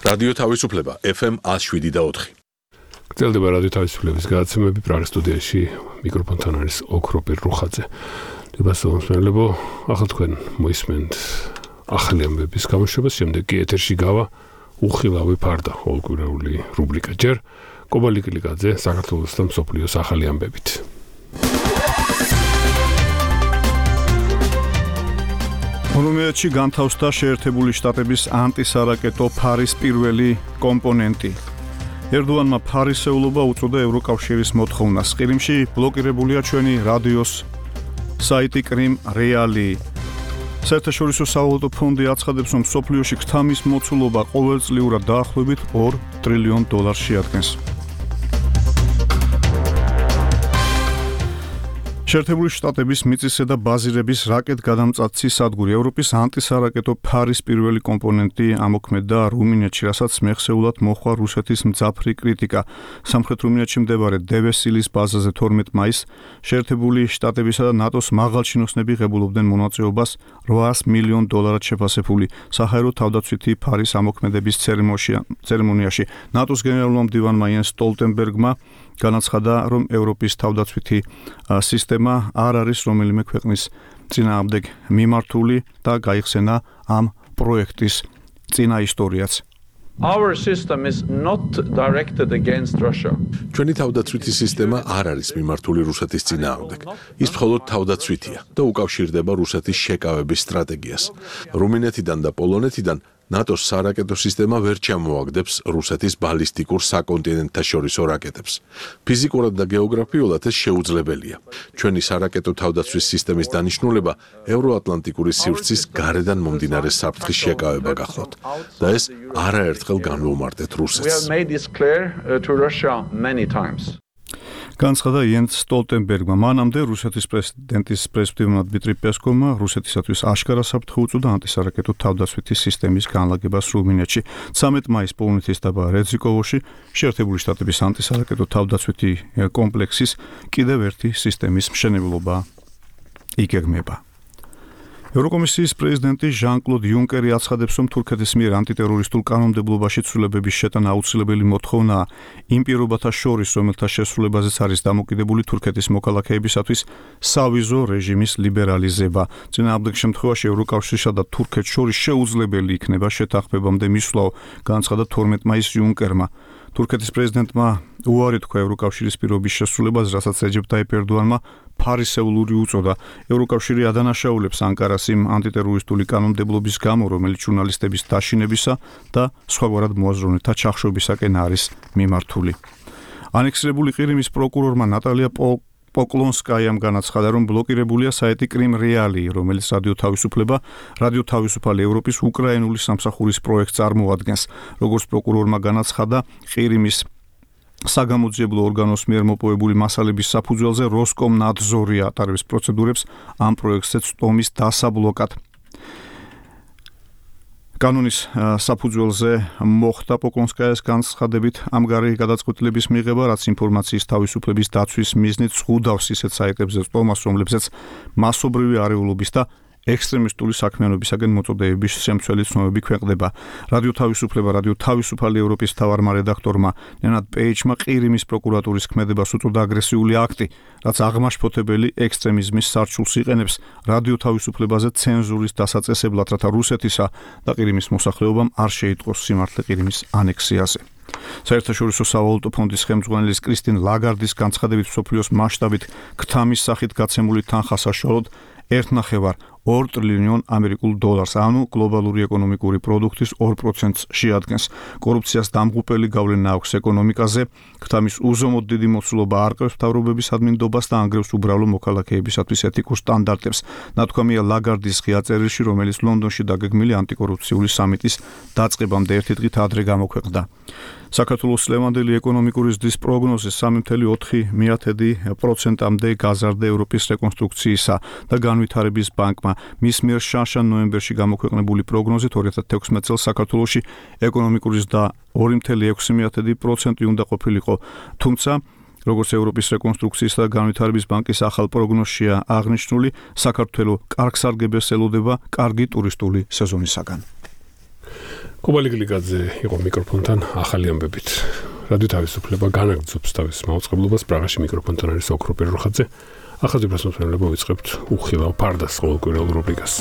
რადიო თავისუფლება FM 107.4. გრძელდება რადიო თავისუფლების გადაცემები პრაღის სტუდიაში მიკროფონთან არის ოქროპირ რუხაძე. დებასწრებო, ახლა თქვენ მოისმენთ ახალი ამბების გამოშვებას, შემდეგ კი ეთერში გავა უხილავი ფარდა ყოველკვირეული რუბრიკა ჯერ კობალიკილიკაძე საქართველოს და მსოფლიოს ახალი ამბებით. რუმინეთში განთავსდა შეერთებული შტატების ანტისარაკეტო ფარის პირველი კომპონენტი. ერდოანმა ფარისეულობა უწოდა ევროკავშირის მოთხოვნას. ყირიმში ბლოკირებულია ჩვენი რადიოს საიტი კრიმ რეალი. საერთაშორისო სავალუტო ფონდი აცხადებს, რომ მსოფლიოში ქთამის მოცულობა ყოველწლიურად დაახლოებით $2 ტრილიონ შეადგენს. შეერთებული შტატების მიწისზედა და ბაზირების რაკეტგადამწაცი სადგური ევროპის ანტისარაკეტო ფარის პირველი კომპონენტი ამოქმედდა რუმინეთში, რასაც მეხსეულად მოჰყვა რუსეთის მძაფრი κρიტიკა. სამხრეთ რუმინეთში მდებარე დევესილის ბაზაზე 12 მაისს შეერთებული შტატებისა და ნატოს მაღალჩინოსნები ღებულობდნენ მონაწილეობას $800 მილიონ შეფასებული საჰაერო თავდაცვითი ფარის ამოქმედების ცერემონიაში. ნატოს გენერალურმა მდივანმა იენს სტოლტენბერგმა განაცხადა, რომ ევროპის თავდაცვითი სისტემა არ არის რომელიმე ქვეყნის წინააღმდეგ მიმართული და გაიხსენა ამ პროექტის წინა ისტორიაც. Our system is not directed against Russia. ჩვენი თავდაცვითი სისტემა არ არის მიმართული რუსეთის წინააღმდეგ. ის მხოლოდ თავდაცვითია და უკავშირდება რუსეთის შეკავების სტრატეგიას. რუმინეთიდან და პოლონეთიდან ნატოს სარაკეტო სისტემა ვერ ჩამოაგდებს რუსეთის ბალისტიკურ საკონტინენტთაშორისო რაკეტებს. ფიზიკურად და გეოგრაფიულად ეს შეუძლებელია. ჩვენი სარაკეტო თავდაცვის სისტემის დანიშნულება ევროატლანტიკური სივრცის გარედან მომდინარე საფრთხის შეკავება გახლავთ და ეს არაერთხელ განვუმარტეთ რუსეთს. განცხადა იენს სტოლტენბერგმა. მანამდე რუსეთის პრეზიდენტის პრესდივნა დმიტრი პესკოვმა რუსეთისათვის აშკარა საფრთხე უწოდა ანტისარაკეტო თავდაცვითი სისტემის განლაგებას რუმინეთში. 13 მაისს პოლონეთის დაბა რეძიკოვოში შეერთებული შტატების ანტისარაკეტო თავდაცვითი კომპლექსის კიდევ ერთი სისტემის მშენებლობა იგეგმება. ევროკომისიის პრეზიდენტი ჟან-კლოდ იუნკერი აცხადებს, რომ თურქეთის მიერ ანტიტერორისტულ კანონმდებლობაში ცვლილებების შეტანა აუცილებელი მოთხოვნაა იმ პირობათა შორის, რომელთა შესრულებაზეც არის დამოკიდებული თურქეთის მოქალაქეებისათვის სავიზო რეჟიმის ლიბერალიზება. წინააღმდეგ შემთხვევაში ევროკავშირსა და თურქეთს შორის შეუძლებელი იქნება შეთანხმებამდე მისვლა, განაცხადა 12 მაისს იუნკერმა. თურქეთის პრეზიდენტმა უარი თქვა ევროკავშირის პირობის შესრულებას, რასაც რეჯეპ ტაიპ ერდოანმა ფარისეულური უწოდა. ევროკავშირი ადანაშაულებს ანკარას იმ ანტიტერორისტული კანონმდებლობის გამო, რომელიც ჟურნალისტების დაშინებისა და სხვაგვარად მოაზროვნეთა ჩახშობისაკენ არის მიმართული. ანექსირებული ყირიმის პროკურორმა ნატალია პოკლონსკაიამ განაცხადა, რომ ბლოკირებულია საიტი კრიმ რეალი, რომელიც რადიო თავისუფალი ევროპის უკრაინული სამსახურის პროექტს წარმოადგენს. როგორც პროკურორმა განაცხადა, ყირიმის საგამოძიებლო ორგანოს მიერ მოპოვებული მასალების საფუძველზე როსკომნადზორი ატარებს პროცედურებს ამ პროექტზე წტომის დასაბლოკად. კანონის საფუძველზე მოხდა პოკლონსკაიას განცხადებით ამგვარი გადაწყვეტილების მიღება, რაც ინფორმაციის თავისუფლების დაცვის მიზნით ზღუდავს ისეთ საიტებზე წტომას, რომლებზეც მასობრივი არეულობის და ექსტრემისტული საქმიანობისაგან მოწოდებების შემცველი ცნობები ქვეყნდება. რადიო თავისუფალი ევროპის მთავარმა რედაქტორმა ნენად პეიჯმა ყირიმის პროკურატურის ქმედებას უწოდა აგრესიული აქტი, რაც აღმაშფოთებელი ექსტრემიზმის სარჩულს იყენებს რადიო თავისუფლებაზე ცენზურის დასაწესებლად, რათა რუსეთისა და ყირიმის მოსახლეობამ არ შეიტყოს სიმართლე ყირიმის ანექსიაზე. საერთაშორისო სავალუტო ფონდის ხელმძღვანელის კრისტინ ლაგარდის განცხადებით, მსოფლიოს მასშტაბით ქთამის სახით გაცემული თანხა საშუალოდ $1.5 ტრილიონ ანუ გლობალური ეკონომიკური პროდუქტის 2%-ს შეადგენს. კორუფციას დამღუპელი გავლენა აქვს ეკონომიკაზე, ქთამის უზომოდ დიდი მოცულობა არყევს მთავრობების ადმინდობას და ანგრევს უბრალო მოქალაქეებისათვის ეთიკურ სტანდარტებს. ნათქვამია ლაგარდის ღია წერილში, რომელიც ლონდონში დაგეგმილი ანტიკორუფციული სამიტის დაწყებამდე ერთი დღით ადრე გამოქვეყნდა. საქართველოს ლევანდელი ეკონომიკური ზრდის პროგნოზი 3.4%-ამდე გაზარდა ევროპის რეკონსტრუქციისა და განვითარების ბანკმა. მის მიერ შანშან ნოემბერში გამოქვეყნებული პროგნოზით 2016 წელს საქართველოში ეკონომიკური ზრდა 2.6% უნდა ყოფილიყო, თუმცა როგორც ევროპის რეკონსტრუქციისა და განვითარების ბანკის ახალ პროგნოზშია აღნიშნული, საქართველო კარგ სარგებელს ელოდება კარგი ტურისტული სეზონისაგან. კობალი გლიკაძე იყო მიკროფონთან ახალი ამბებით. რადიო თავისუფლება განაგრძობს თავის მაუწყებლობას პრაღაში მიკროფონთან არის ოქროპირ რუხაძე. ახალგაზრდა მოსმენელებო ვიწყებთ უხილავ ფარდას ყოველკვირეულ რუბრიკას.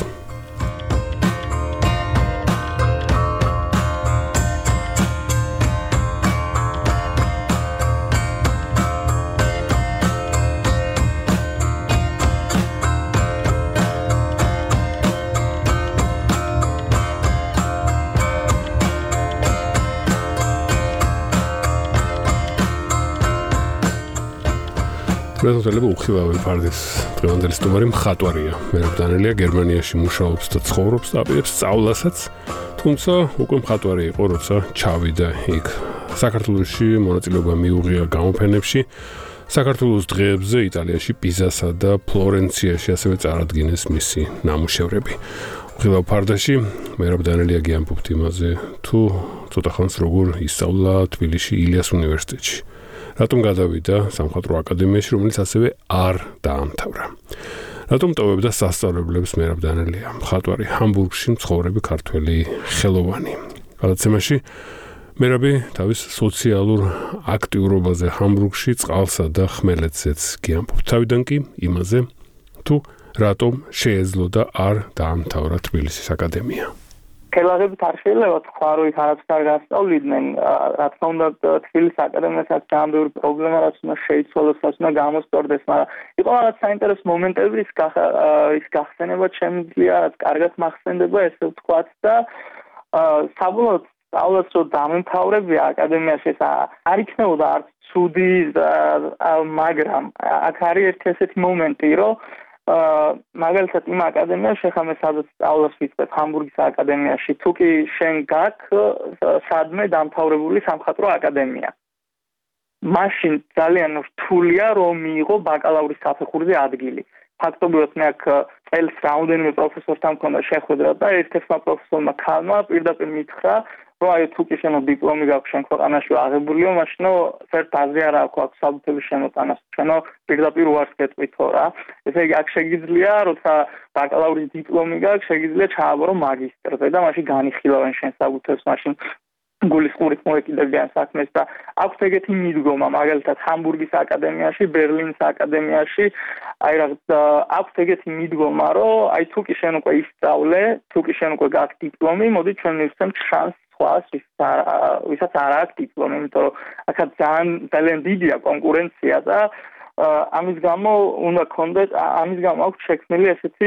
პრეზიდენტები უხილავენ ფარდის დღევანდელი სტუმარი მხატვარია. მერაბ დანელია გერმანიაში მუშაობს და ცხოვრობს და აპირებს სწავლასაც, თუმცა უკვე მხატვარი იყო, როცა ჩავიდა იქ. საქართველოში მონაწილეობა მიუღია გამოფენებში, საქართველოს დღეებზე იტალიაში, პიზასა და ფლორენციაში ასევე წარადგინეს მისი ნამუშევრები. უხილავ ფარდაში მერაბ დანელია გიამბობთ იმაზე, თუ ცოტა ხანს როგორ ისწავლა თბილისში ილიას უნივერსიტეტში. რატომ გადავიდა სამხატვრო აკადემიაში, რომელიც ასევე არ დაამთავრა. რატომ ტოვებდა სასწავლებლებს მერაბ დანელია, მხატვარი ჰამბურგში მცხოვრები ქართველი ხელოვანი. გადაცემაში მერაბი თავის სოციალურ აქტიურობაზე ჰამბურგში წყალსა და ხმელეთზეც გიამბობთ. თავიდან კი იმაზე, თუ რატომ შეეძლო და არ დაამთავრა თბილისის აკადემია. ხელაღებით არ შეიძლება თქვა, რომ იქ არც არ გასწავლიდნენ, რა თქმა უნდა თბილისის აკადემიასაც ძალიან ბევრი პრობლემა, რაც უნდა შეიცვალოს, რაც უნდა გამოსწორდეს, მაგრამ იყო რაღაც საინტერესო მომენტები, ის გახსენება შემიძლია, რაც კარგად მახსენდება, ესე ვთქვათ და საბოლოოდ სწავლაც რომ დამემთავრებია აკადემიაში, ეს არ იქნებოდა არც ცუდი, მაგრამ აქ არის ერთი ესეთი მომენტი, რომ მაგალითად იმ აკადემიაში ხა მე სადაც სწავლას ვიწყებ ჰამბურგის აკადემიაში, თუ კი შენ გაქვს სადმე დამთავრებული სამხატვრო აკადემია. მაშინ ძალიან რთულია რომ მიიღო ბაკალავრის საფეხურზე ადგილი. ფაქტობრივად მე აქ წელს რამდენიმე პროფესორთან მქონდა შეხვედრა და ერთ-ერთმა პროფესორმა ქალმა პირდაპირ მითხრა, რომ აი თუ კი შენო დიპლომი გაქვს შენ ქვეყანაში აღებულიო, მაშინო ერთ აზრი არ აქვს საბუთების შემოტანას, შენო პირდაპირ უარს გეტყვითო რა. ესე იგი აქ შეგიძლია, როცა ბაკალავრის დიპლომი გაქვს, შეგიძლია ჩააბარო მაგისტრზე და მაშინ განიხილავენ შენ საბუთებს, მაშინ გულისხმურით მოეკიდებიან საქმეს და აქვს ეგეთი მიდგომა, მაგალითად ჰამბურგის აკადემიაში, ბერლინის აკადემიაში, აი რა აქვს ეგეთი მიდგომა, რომ აი თუ კი შენ უკვე ისწავლე, თუ კი შენ უკვე გაქვს დიპლომი, მოდი ჩვენ მივცემთ შანსს ვისაც არ აქვს დიპლომი, იმიტომ რომ აქ ძალიან დიდია კონკურენცია და ამის გამო უნდა გქონდეს, ამის გამო აქვს შექმნილი ესეთი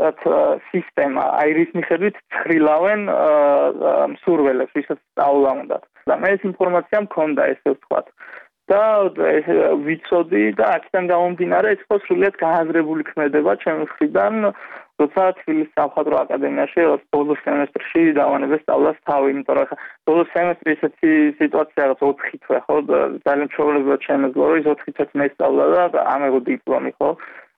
სისტემა, აი რის მიხედვით ცხრილავენ მსურველებს, ვისაც სწავლა უნდათ. და მე ეს ინფორმაცია მქონდა, ესე ვთქვათ. და ვიცოდი და აქედან გამომდინარე, ეს ხო სრულიად გააზრებული ქმედება ჩემი მხრიდან, როცა თბილისის სამხატვრო აკადემიაში ბოლო სემესტრში დავანებე სწავლას თავი, იმიტომ რომ ბოლო სემესტრი ესეთი სიტუაცია, რომ 4 თვე ხო ძალიან ჩვეულებრივად შემეძლო, რომ ის 4 თვეც მე სწავლა და ამეღო დიპლომი ხო.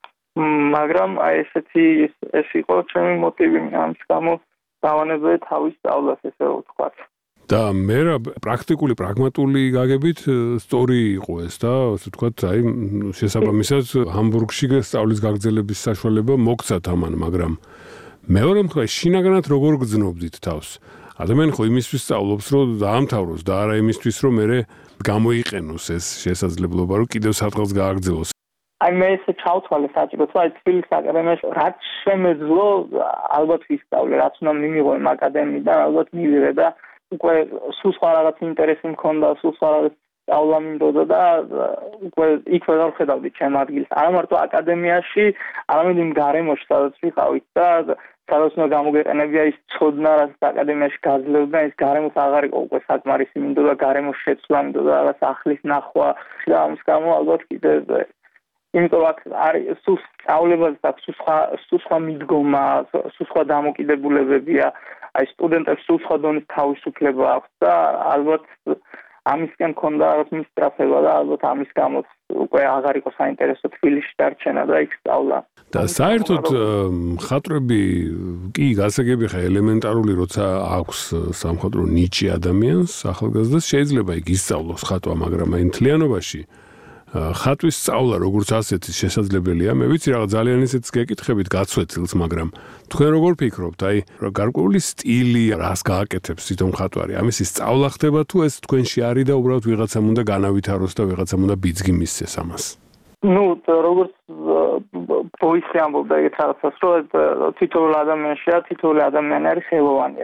მაგრამ აი ესეთი ეს იყო ჩემი მოტივი, ამის გამო დავანებე თავის სწავლას, ესე ვთქვათ. და მე პრაქტიკული პრაგმატული გაგებით სწორი იყო ეს და ასე ვთქვათ, აი შესაბამისად ჰამბურგში სწავლის გაგრძელების საშუალება მოგცათ ამან, მაგრამ მეორე მხრივ შინაგანად როგორ გძნობდით თავს? ადამიანი ხო იმისთვის სწავლობს, რომ დაამთავროს და არა იმისთვის, რომ მე გამოიყენოს ეს შესაძლებლობა, რომ კიდევ სადღაც გააგრძელოს. აი მე ესე ჩავთვალე საჭიროდ, აი თბილისის აკადემიაში რაც შემეძლო, ალბათ ვისწავლე, რაც უნდა მიმიღო იმ აკადემიიდან, ალბათ მივიღე და უკვე სულ სხვა რაღაც ინტერესი მქონდა, სულ სხვა რაღაც სწავლა მინდოდა და უკვე იქ ვეღარ ხედავდი ჩემ ადგილს. არა მარტო აკადემიაში, არამედ იმ გარემოში, სადაც ვიყავით და სადაც უნდა გამოგეყენებია ის ცოდნა, რაც აკადემიაში გაძლევდა, ის გარემოს აღარ იყო უკვე საკმარისი, მინდოდა გარემოს შეცვლა, მინდოდა რაღაც ახლის ნახვა და ამის გამო ალბათ კიდევ იმიტომ აქ არის სულ სწავლებაზე აქვს სულ სხვა მიდგომა, სულ სხვა დამოკიდებულებებია. აი სტუდენტებს სულ სხვა დონის თავისუფლება აქვს და ალბათ ამისკენ მქონდა რაღაც მისწრაფება და ალბათ ამის გამო უკვე აღარ იყო საინტერესო თბილისში დარჩენა და იქ სწავლა. და საერთოდ მხატვრები კი გასაგები ხა ელემენტარული როცა აქვს სამხატვრო ნიჭი ადამიანს, ახალგაზრდას შეიძლება იქ ისწავლოს ხატვა, მაგრამ აი მთლიანობაში ხატვის სწავლა როგორც ასეთი შესაძლებელია. მე ვიცი რაღაც ძალიან ისეთ გეკითხებით გაცვეთილს, მაგრამ თქვენ როგორ ფიქრობთ? აი, გარკვეული სტილი რას გააკეთებს თვითონ მხატვარი? ამისი სწავლა ხდება თუ ეს თქვენში არის და უბრალოდ ვიღაცამ უნდა განავითაროს და ვიღაცამ უნდა ბიძგი მისცეს ამას? Ну, როგორც ბოისი ამბობდა ეგეთ რაღაცას, რომ თითოეულ ადამიანი არის ხელოვანი.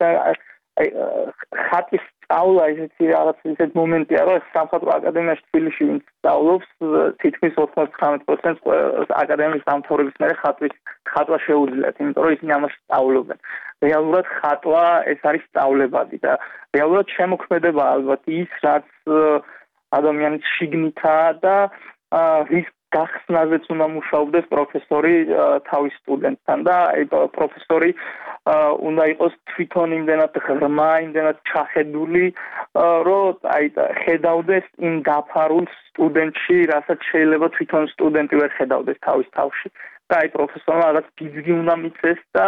ხატის სწავლა ისეთი რაღაც ისეთ მომენტია, რომ სამხატვრო აკადემიაში თბილისში ვინც სწავლობს, თითქმის 99% აკადემიის დამთავრების მერე ხატვა შეუძლიათ, იმიტომ რომ ისინი ამას სწავლობენ. რეალურად ხატვა ეს არის სწავლებადი და რეალურად შემოქმედება ალბათ ის, რაც ადამიანის შიგნითაა და რის გახსნაზეც უნდა მუშაობდეს პროფესორი თავის სტუდენტთან და აი პროფესორი უნდა იყოს თვითონ იმდენად ღრმა, იმდენად ჩახედული, რომ აი ხედავდეს იმ დაფარულ სტუდენტში, რასაც შეიძლება თვითონ სტუდენტი ვერ ხედავდეს თავის თავში. და აი პროფესორმა რაღაც ბიძგი უნდა მიცეს და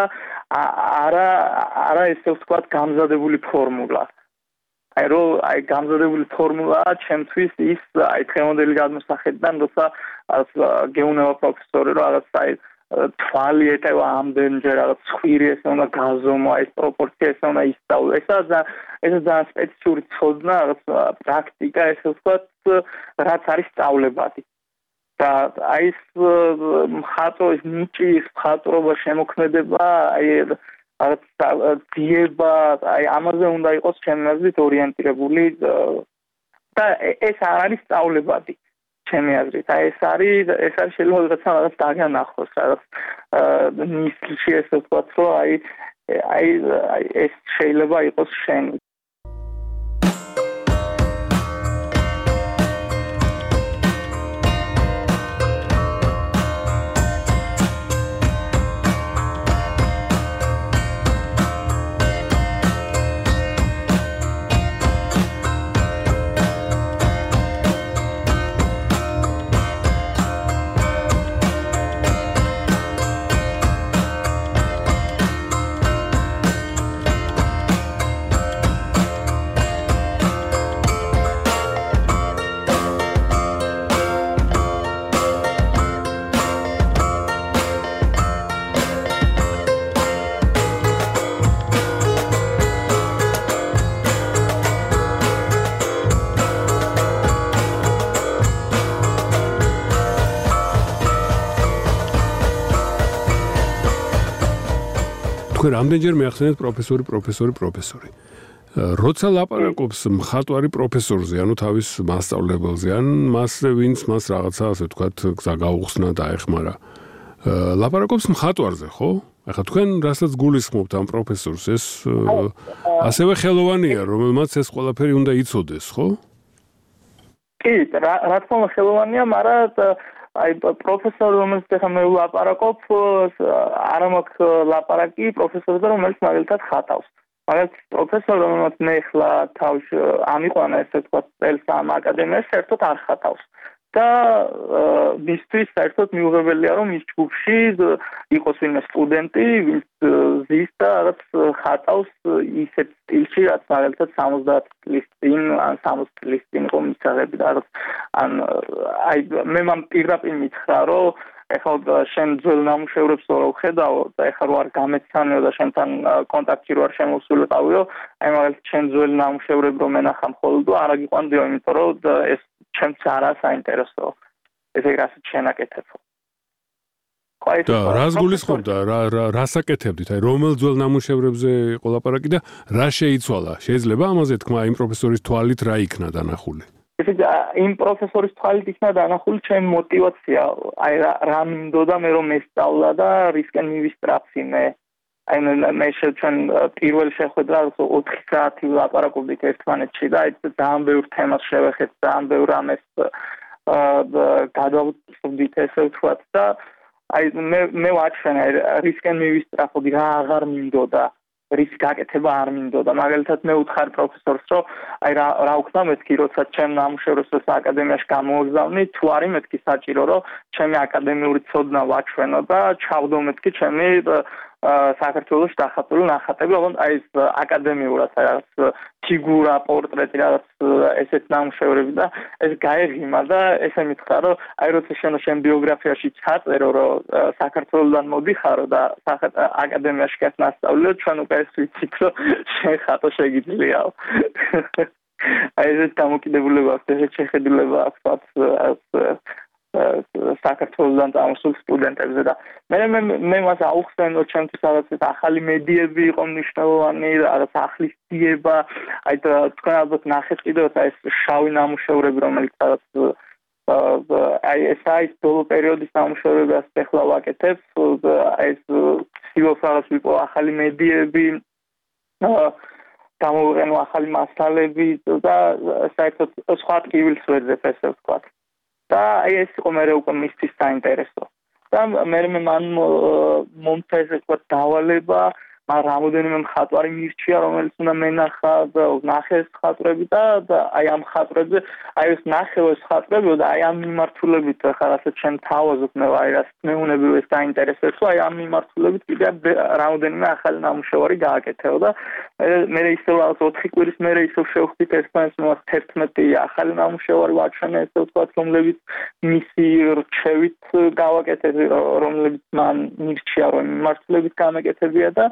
არა ესე ვთქვათ გამზადებული ფორმულა. აი გამზადებული ფორმულაა ჩემთვის ის აი დღევანდელი გადმოსახედიდან, როცა გეუნება პროფესორი რომ რაღაც აი თვალი ეტევა ამდენჯერ რაღაც ცხვირი ესე უნდა გაზომო, აი ეს პროპორცია ესე უნდა ისწავლო. ეს ძალიან სპეციფიკური ცოდნა, რაღაც პრაქტიკა ესე ვთქვათ, რაც არის სწავლებადი. და აი ეს მხატვრის ნიჭი, მხატვრობა შემოქმედება, აი ძიება, აი ამაზე უნდა იყოს ჩემი აზრით ორიენტირებული და ეს არ არის სწავლებადი ჩემი აზრით. აი ეს არის შეიძლება რაღაც დაგანახოს, რაღაც ნისლში ესე ვთქვათ, რომ აი ეს შეიძლება იყოს შენი. თქვენ რამდენჯერ მეახსენეთ პროფესორი. როცა ლაპარაკობს მხატვარი პროფესორზე, ანუ თავის მასწავლებელზე, ან მასზე ვინც მას რაღაცა ასე ვთქვათ გზა გაუხსნა და ეხმარა. ლაპარაკობს მხატვარზე, ხო? ახლა თქვენ რასაც გულისხმობთ ამ პროფესორს, ეს ასევე ხელოვანია, რომელმაც ეს ყველაფერი უნდა იცოდეს, ხო? კი, რა თქმა უნდა ხელოვანია, მაგრამ აი პროფესორი რომელსაც ახლა მე ვლაპარაკობ, არა მაქვს ლაპარაკი პროფესორზე, რომელიც მაგალითად ხატავს. მაგალითად პროფესორი რომელსაც მე ახლა თავში ამიყვანა ესე ვთქვათ წელს ამ აკადემიაში, საერთოდ არ ხატავს. და მისთვის საერთოდ მიუღებელია რომ ის ჯგუფში იყოს ვინმე სტუდენტი, ვინც ზის და რაღაც ხატავს ისეთ სტილში, რაც მაგალითად 70 წლის წინ ან 60 წლის წინ იყო მისაღები და რაღაც ან აი მე მან პირდაპირ მითხრა რომ ეხლა შენ ძველ ნამუშევრებს რო ვხედავ და ეხლა რო არ გამეცანეო და შენთან კონტაქტი რო არ შემოსულიყავიო, აი მაგალითად შენ ძველ ნამუშევრებს რო მენახა მხოლოდ და არ აგიყვანდიო, იმიტომ რომ ეს ჩემს არა საინტერესო. ეს რასაც შენაკეთებო. და რას გულისხმობ და რას აკეთებდით? აი რომელ ძველ ნამუშევრებზე იყო ლაპარაკი და რა შეიცვალა? შეიძლება ამაზე თქვა იმ პროფესორის თვალით რა იქნა დანახული? იმ პროფესორის თვალით იქნა დანახული ჩემი мотиваცია. აი რა მინდოდა მე რომ მესწავლა და რისკენ მივისტრაფსინე. აი მე ჩვენ პირველი შეხვედრა 4 საათი ვლაპარაკობდით ერთმანეთში და აი ძალიან ბევრ თემას შევეხეთ, ძალიან ბევრ ამას გადავწყვდით ესე ვთქვათ და აი მე ვაჩვენე რისკენ მივისტრაფოდი, რა აღარ მინდოდა, რის გაკეთება არ მინდოდა. მაგალითად მე ვუთხარ პროფესორს რომ აი რა ვქნა მეთქი, როცა ჩემ ნამუშევრებს აკადემიაში გამოვგზავნი, თუ არის მეთქი საჭირო რომ ჩემი აკადემიური ცოდნა ვაჩვენო და ჩავდო მეთქი ჩემი საქართველოს დახატული ნახატები, ოღონდ აი ეს აკადემიურად რაღაც ფიგურა, პორტრეტი რაღაც ესეთ ნამუშევრები და ეს გაეღიმა და ესე მითხრა, რომ აი როცა შენ ბიოგრაფიაში ჩაწერო, რომ საქართველოსდან მოდიხარო და აკადემიაში გას ნასწავლიო, ჩვენ უკვე ეს ვიცით, რომ შენ ხატო შეგიძლიაო. აი ეს დამოკიდებულება აქვს, ეს შეხედულება აქვს საქართველოსდან წამოსულ სტუდენტებზე და მე მას აუხსენ, რომ ჩემთვის რაღაც ახალი მედიები იყო მნიშვნელოვანი, რაღაც ახლის ძიება, აი თქვენ ალბათ ნახეთ კიდევ ეს შავი ნამუშევრები, რომელიც რაღაც აი ეს არის ბოლო პერიოდის ნამუშევრები, ასე ახლა ვაკეთებ, აი ეს სილოს რაღაც ვიყო ახალი მედიები, გამოვიყენო ახალი მასალები და საერთოდ სხვა ტკივილს ვეძებ, ესე ვთქვათ. და აი ეს იყო მე უკვე მისთვის საინტერესო. და მე მან მომცა ესე ვთქვათ დავალება, მაგრამ რამოდენიმე მხატვარი მირჩია, რომელიც უნდა მენახა და ნახე ეს მხატვრები და აი ამ მხატვრებზე, აი ეს ნახე ეს მხატვრები და აი ამ მიმართულებით ხა რასაც შენ თავაზობ მე აი რას მეუნები ეს დაინტერესებს, აი ამ მიმართულებით კიდე რამოდენიმე ახალი ნამუშევარი გააკეთეო და მე ისევ რაღაც 4 კვირის მერე ისევ შევხვდით ერთმანეთს 11 ახალი ნამუშევარი ვაჩვენე ესე ვთქვათ, რომლებიც მისი რჩევით გავაკეთე, რომლებიც მან მირჩია, რომ მიმართულებით გამეკეთებია და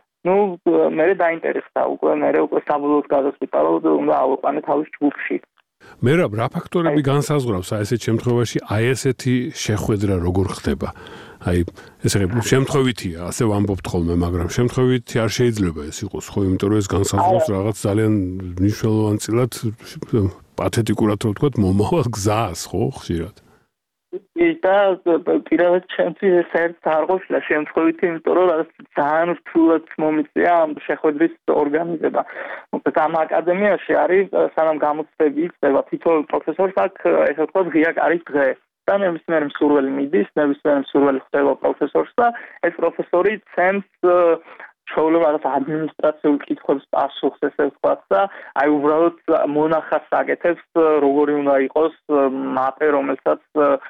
მე დაინტერესდა უკვე საბოლოოდ გადაწყვიტა, რომ უნდა ავიყვანე თავის ჯგუფში. მე რა ფაქტორები განსაზღვრავს აი ესეთ შემთხვევაში აი ესეთი შეხვედრა როგორ ხდება? აი ესე შემთხვევითია, ასე ვამბობთ ხოლმე, მაგრამ შემთხვევითი არ შეიძლება ეს იყოს, ხო, იმიტომ რომ ეს განსაზღვრავს რაღაც ძალიან მნიშვნელოვანწილად პათეტიკურად რო ვთქვათ, მომავალ გზას, ხო, ხშირად. და პირადად ჩემთვის ეს ერთ არ ყოფილა შემთხვევითი, იმიტომ რომ რაღაც ძალიან რთულად მომიწია ამ შეხვედრის ორგანიზება. მოკლედ ამ აკადემიაში არის სანამ გამოცდები იქნება თითოეულ პროფესორს აქვს ესე ვთქვათ ღია კარის დღე. და ნებისმიერი მსურველი მიდის, ნებისმიერი მსურველი ხდება პროფესორს და ეს პროფესორი ცემს ჩვეულებრივ რაღაც ადმინისტრაციულ კითხვებს პასუხს ესე ვთქვათ და აი უბრალოდ მონახატს აკეთებს, როგორი უნდა იყოს მაპე, რომელსაც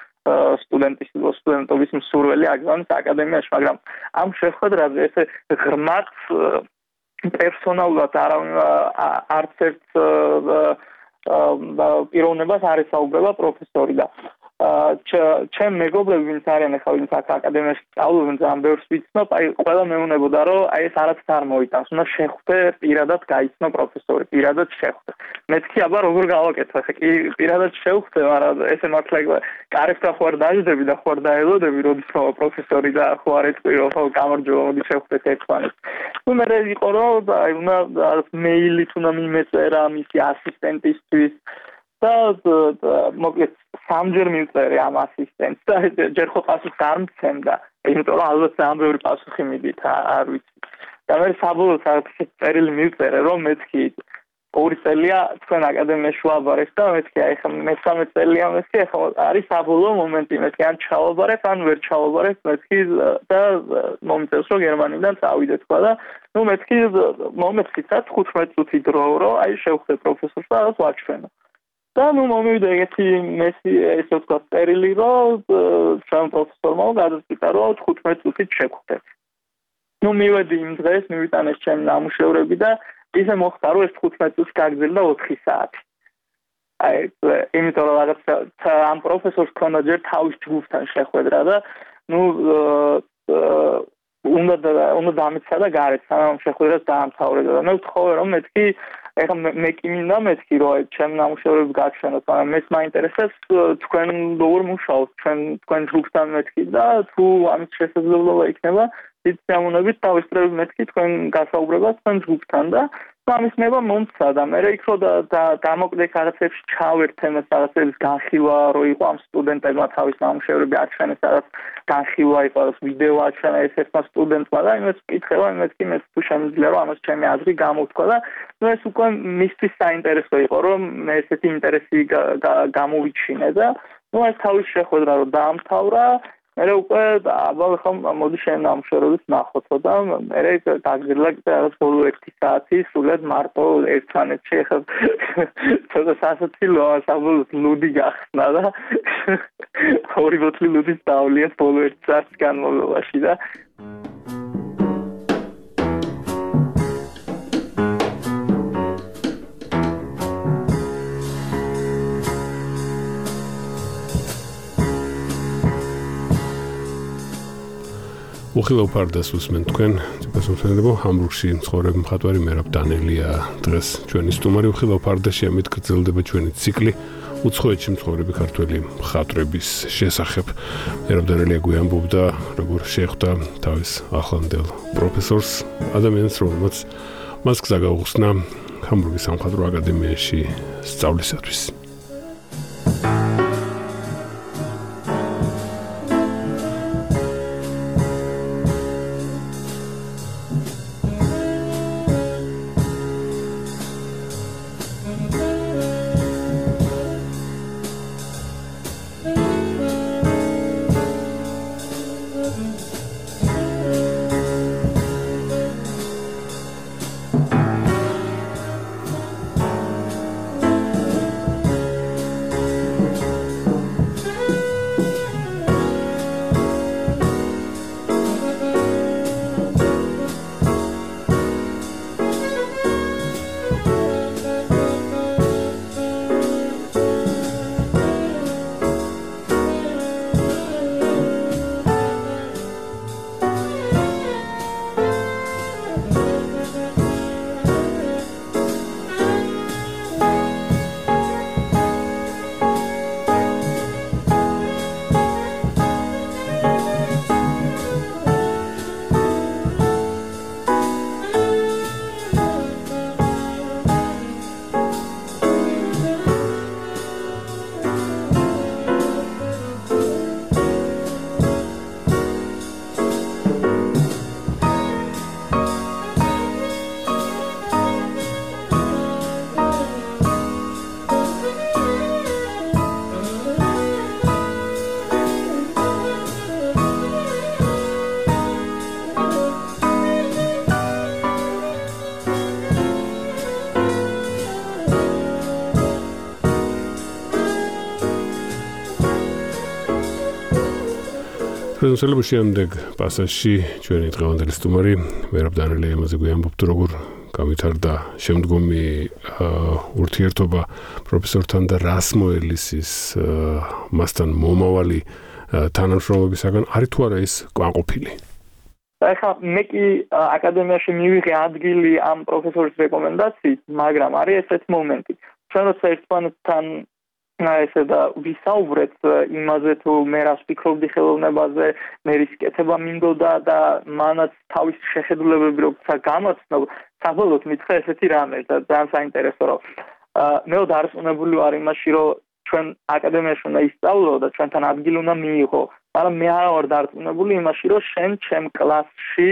სტუდენტობის მსურველი აგზავნის აკადემიაში, მაგრამ ამ შეხვედრაზე ესე ღრმად პერსონალურად არც ერთ პიროვნებას არ ესაუბრება პროფესორი და ჩემ მეგობრები ვინც არიან ახლა ვინც აკადემიაში სწავლობენ ძალიან ბევრს ვიცნობ, აი ყველა მეუბნებოდა რომ აი ეს არც არ მოიტანს, უნდა შეხვდე პირადად გაიცნო პროფესორი, პირადად შეხვდე. მეთქი აბა როგორ გავაკეთო, ახლა კი პირადად შევხვდე, მაგრამ ესე მართლა კარებთან ხوار დაждები და ხوار დაელოდები, როდის პროფესორი და ხوار ეწვიო, ხო გამარჯობა, მოდი შევხვდეთ ერთმანეთს. მე იყო რომ აი უნდა მეილით უნდა მიმეწერა მისი ასისტენტისთვის და მოკლედ სამჯერ მივწერე ამ ასისტენტს და ჯერ ხო პასუხს არ მცემდა, იმიტომ რომ ალბათ ძალიან ბევრი პასუხი მიდით, არ ვიცი. და მე საბოლოოდ საკუთარ წერილი მივწერე, რომ მეთქი 2 წელია თქვენ აკადემიაში ვაბარეთ და მეთქი აი ხა მე-13 წელია მეთქი, ახლა არის საბოლოო მომენტი, მეთქი ან ჩავაბარებ, ან ვერ ჩავაბარებ, მეთქი და მომწევს რომ გერმანიდან წავიდე თქვა და მეთქი მომეცით 15 წუთი დრო, რომ აი შევხვდე პროფესორს და ვაჩვენო. და მომივიდა ეგეთი მესი ესე ვთქვათ წერილი, რომ ჩვენ პროფესორმა გადაწყვიტა, რომ 15 წუთით შევხვდეთ. მივედი იმ დღეს, მივიტანეს ჩემი ნამუშევრები და ისე მოხდა, რომ ეს 15 წუთი გაგრძელდა 4 საათი. აი, იმიტომ რომ რაღაც ამ პროფესორს ქონდა ჯერ თავის ჯგუფთან შეხვედრა და უნდა დამეცა და გარეთ, სანამ შეხვედრას დაამთავრებდა და მე ვთხოვე, რომ მეთქი ეხლა მე კი მინდა მეთქი, რომ ჩემ ნამუშევრებს გაჩვენოთ, მაგრამ მეც მაინტერესებს თქვენ როგორ მუშაობთ, თქვენ ჯგუფთან მეთქი და თუ ამის შესაძლებლობა იქნება, დიდ სიამოვნებით დავესწრებ მეთქი თქვენ გასაუბრებას თქვენ ჯგუფთან და ამის ნება მომცა და მე იქ რო დამოკლე რაღაცებში ჩავერთემეს რაღაცების განხილვა, რო იყო ამ სტუდენტებმა თავის ნამუშევრები აჩვენეს, რაღაც განხილვა იყო, ვიდეო აჩვენა ერთ-ერთმა სტუდენტმა და იმას ვკითხება, მეთქი მე თუ შემიძლია რომ ამას ჩემი აზრი გამოვთქვა და ეს უკვე მისთვის საინტერესო იყო, რომ მე ესეთი ინტერესი გამოვიჩინე და ეს თავის შეხვედრა რო დაამთავრა, მე უკვე აბა ხომ მოდი შენ ნამუშევრებს ნახოთო და მე დაგზირდა რაღაც ბოლო 1 საათი სულად მარტო ერთმანეთში ხა ცოტა სასაცილოა, საბოლოოდ ლუდი გახსნა და 2 ბოთლი ლუდის დავლია ბოლო 1 საათის განმავლობაში და უხილავფარდას უსმენ თქვენ ციფასომსმენლებო ჰამბურგში მცხოვრები მხატვარი მერაბ დანელია დღეს ჩვენი სტუმარი უხილავფარდაში ამით გრძელდება ჩვენი ციკლი უცხოეთში მცხოვრები ქართველი მხატვრების შესახებ მერაბ დანელია გვიამბობდა როგორ შეხვდა თავის ახლანდელ პროფესორს ადამიანს რომელმაც მას გზა გაუხსნა ჰამბურგის სამხატვრო აკადემიაში სწავლისათვის პრეზენტაციაზე შემდეგ პასაჟში ჩვენი დღევანდელი სტუმარი მერაბ დანელია ამაზე გვიამბობთ როგორ გამვითარდა შემდგომი ურთიერთობა პროფესორთან და რას მოელისის მასთან მომავალი თანამშრომლობისაგან არის თუ არა ის კმაყოფილი ახლა მე კი აკადემიაში მივიღე ადგილი ამ პროფესორის რეკომენდაციით მაგრამ არის ესეთ მომენტი ჩვენ როცა ერთმანეთთან ესე და ვისაუბრეთ იმაზე თუ მე რას ვფიქრობდი ხელოვნებაზე, მე რის კეთება მინდოდა და მანაც თავის შეხედულებები როცა გამოცნო, საბოლოოდ მითხრა ესეთი რამე და ძალიან საინტერესო რომ მე დარწმუნებული ვარ იმაში რომ ჩვენ აკადემიაში უნდა ისწავლო და ჩვენთან ადგილი უნდა მიიღო, მაგრამ მე არ ვარ დარწმუნებული იმაში რომ შენ ჩემ კლასში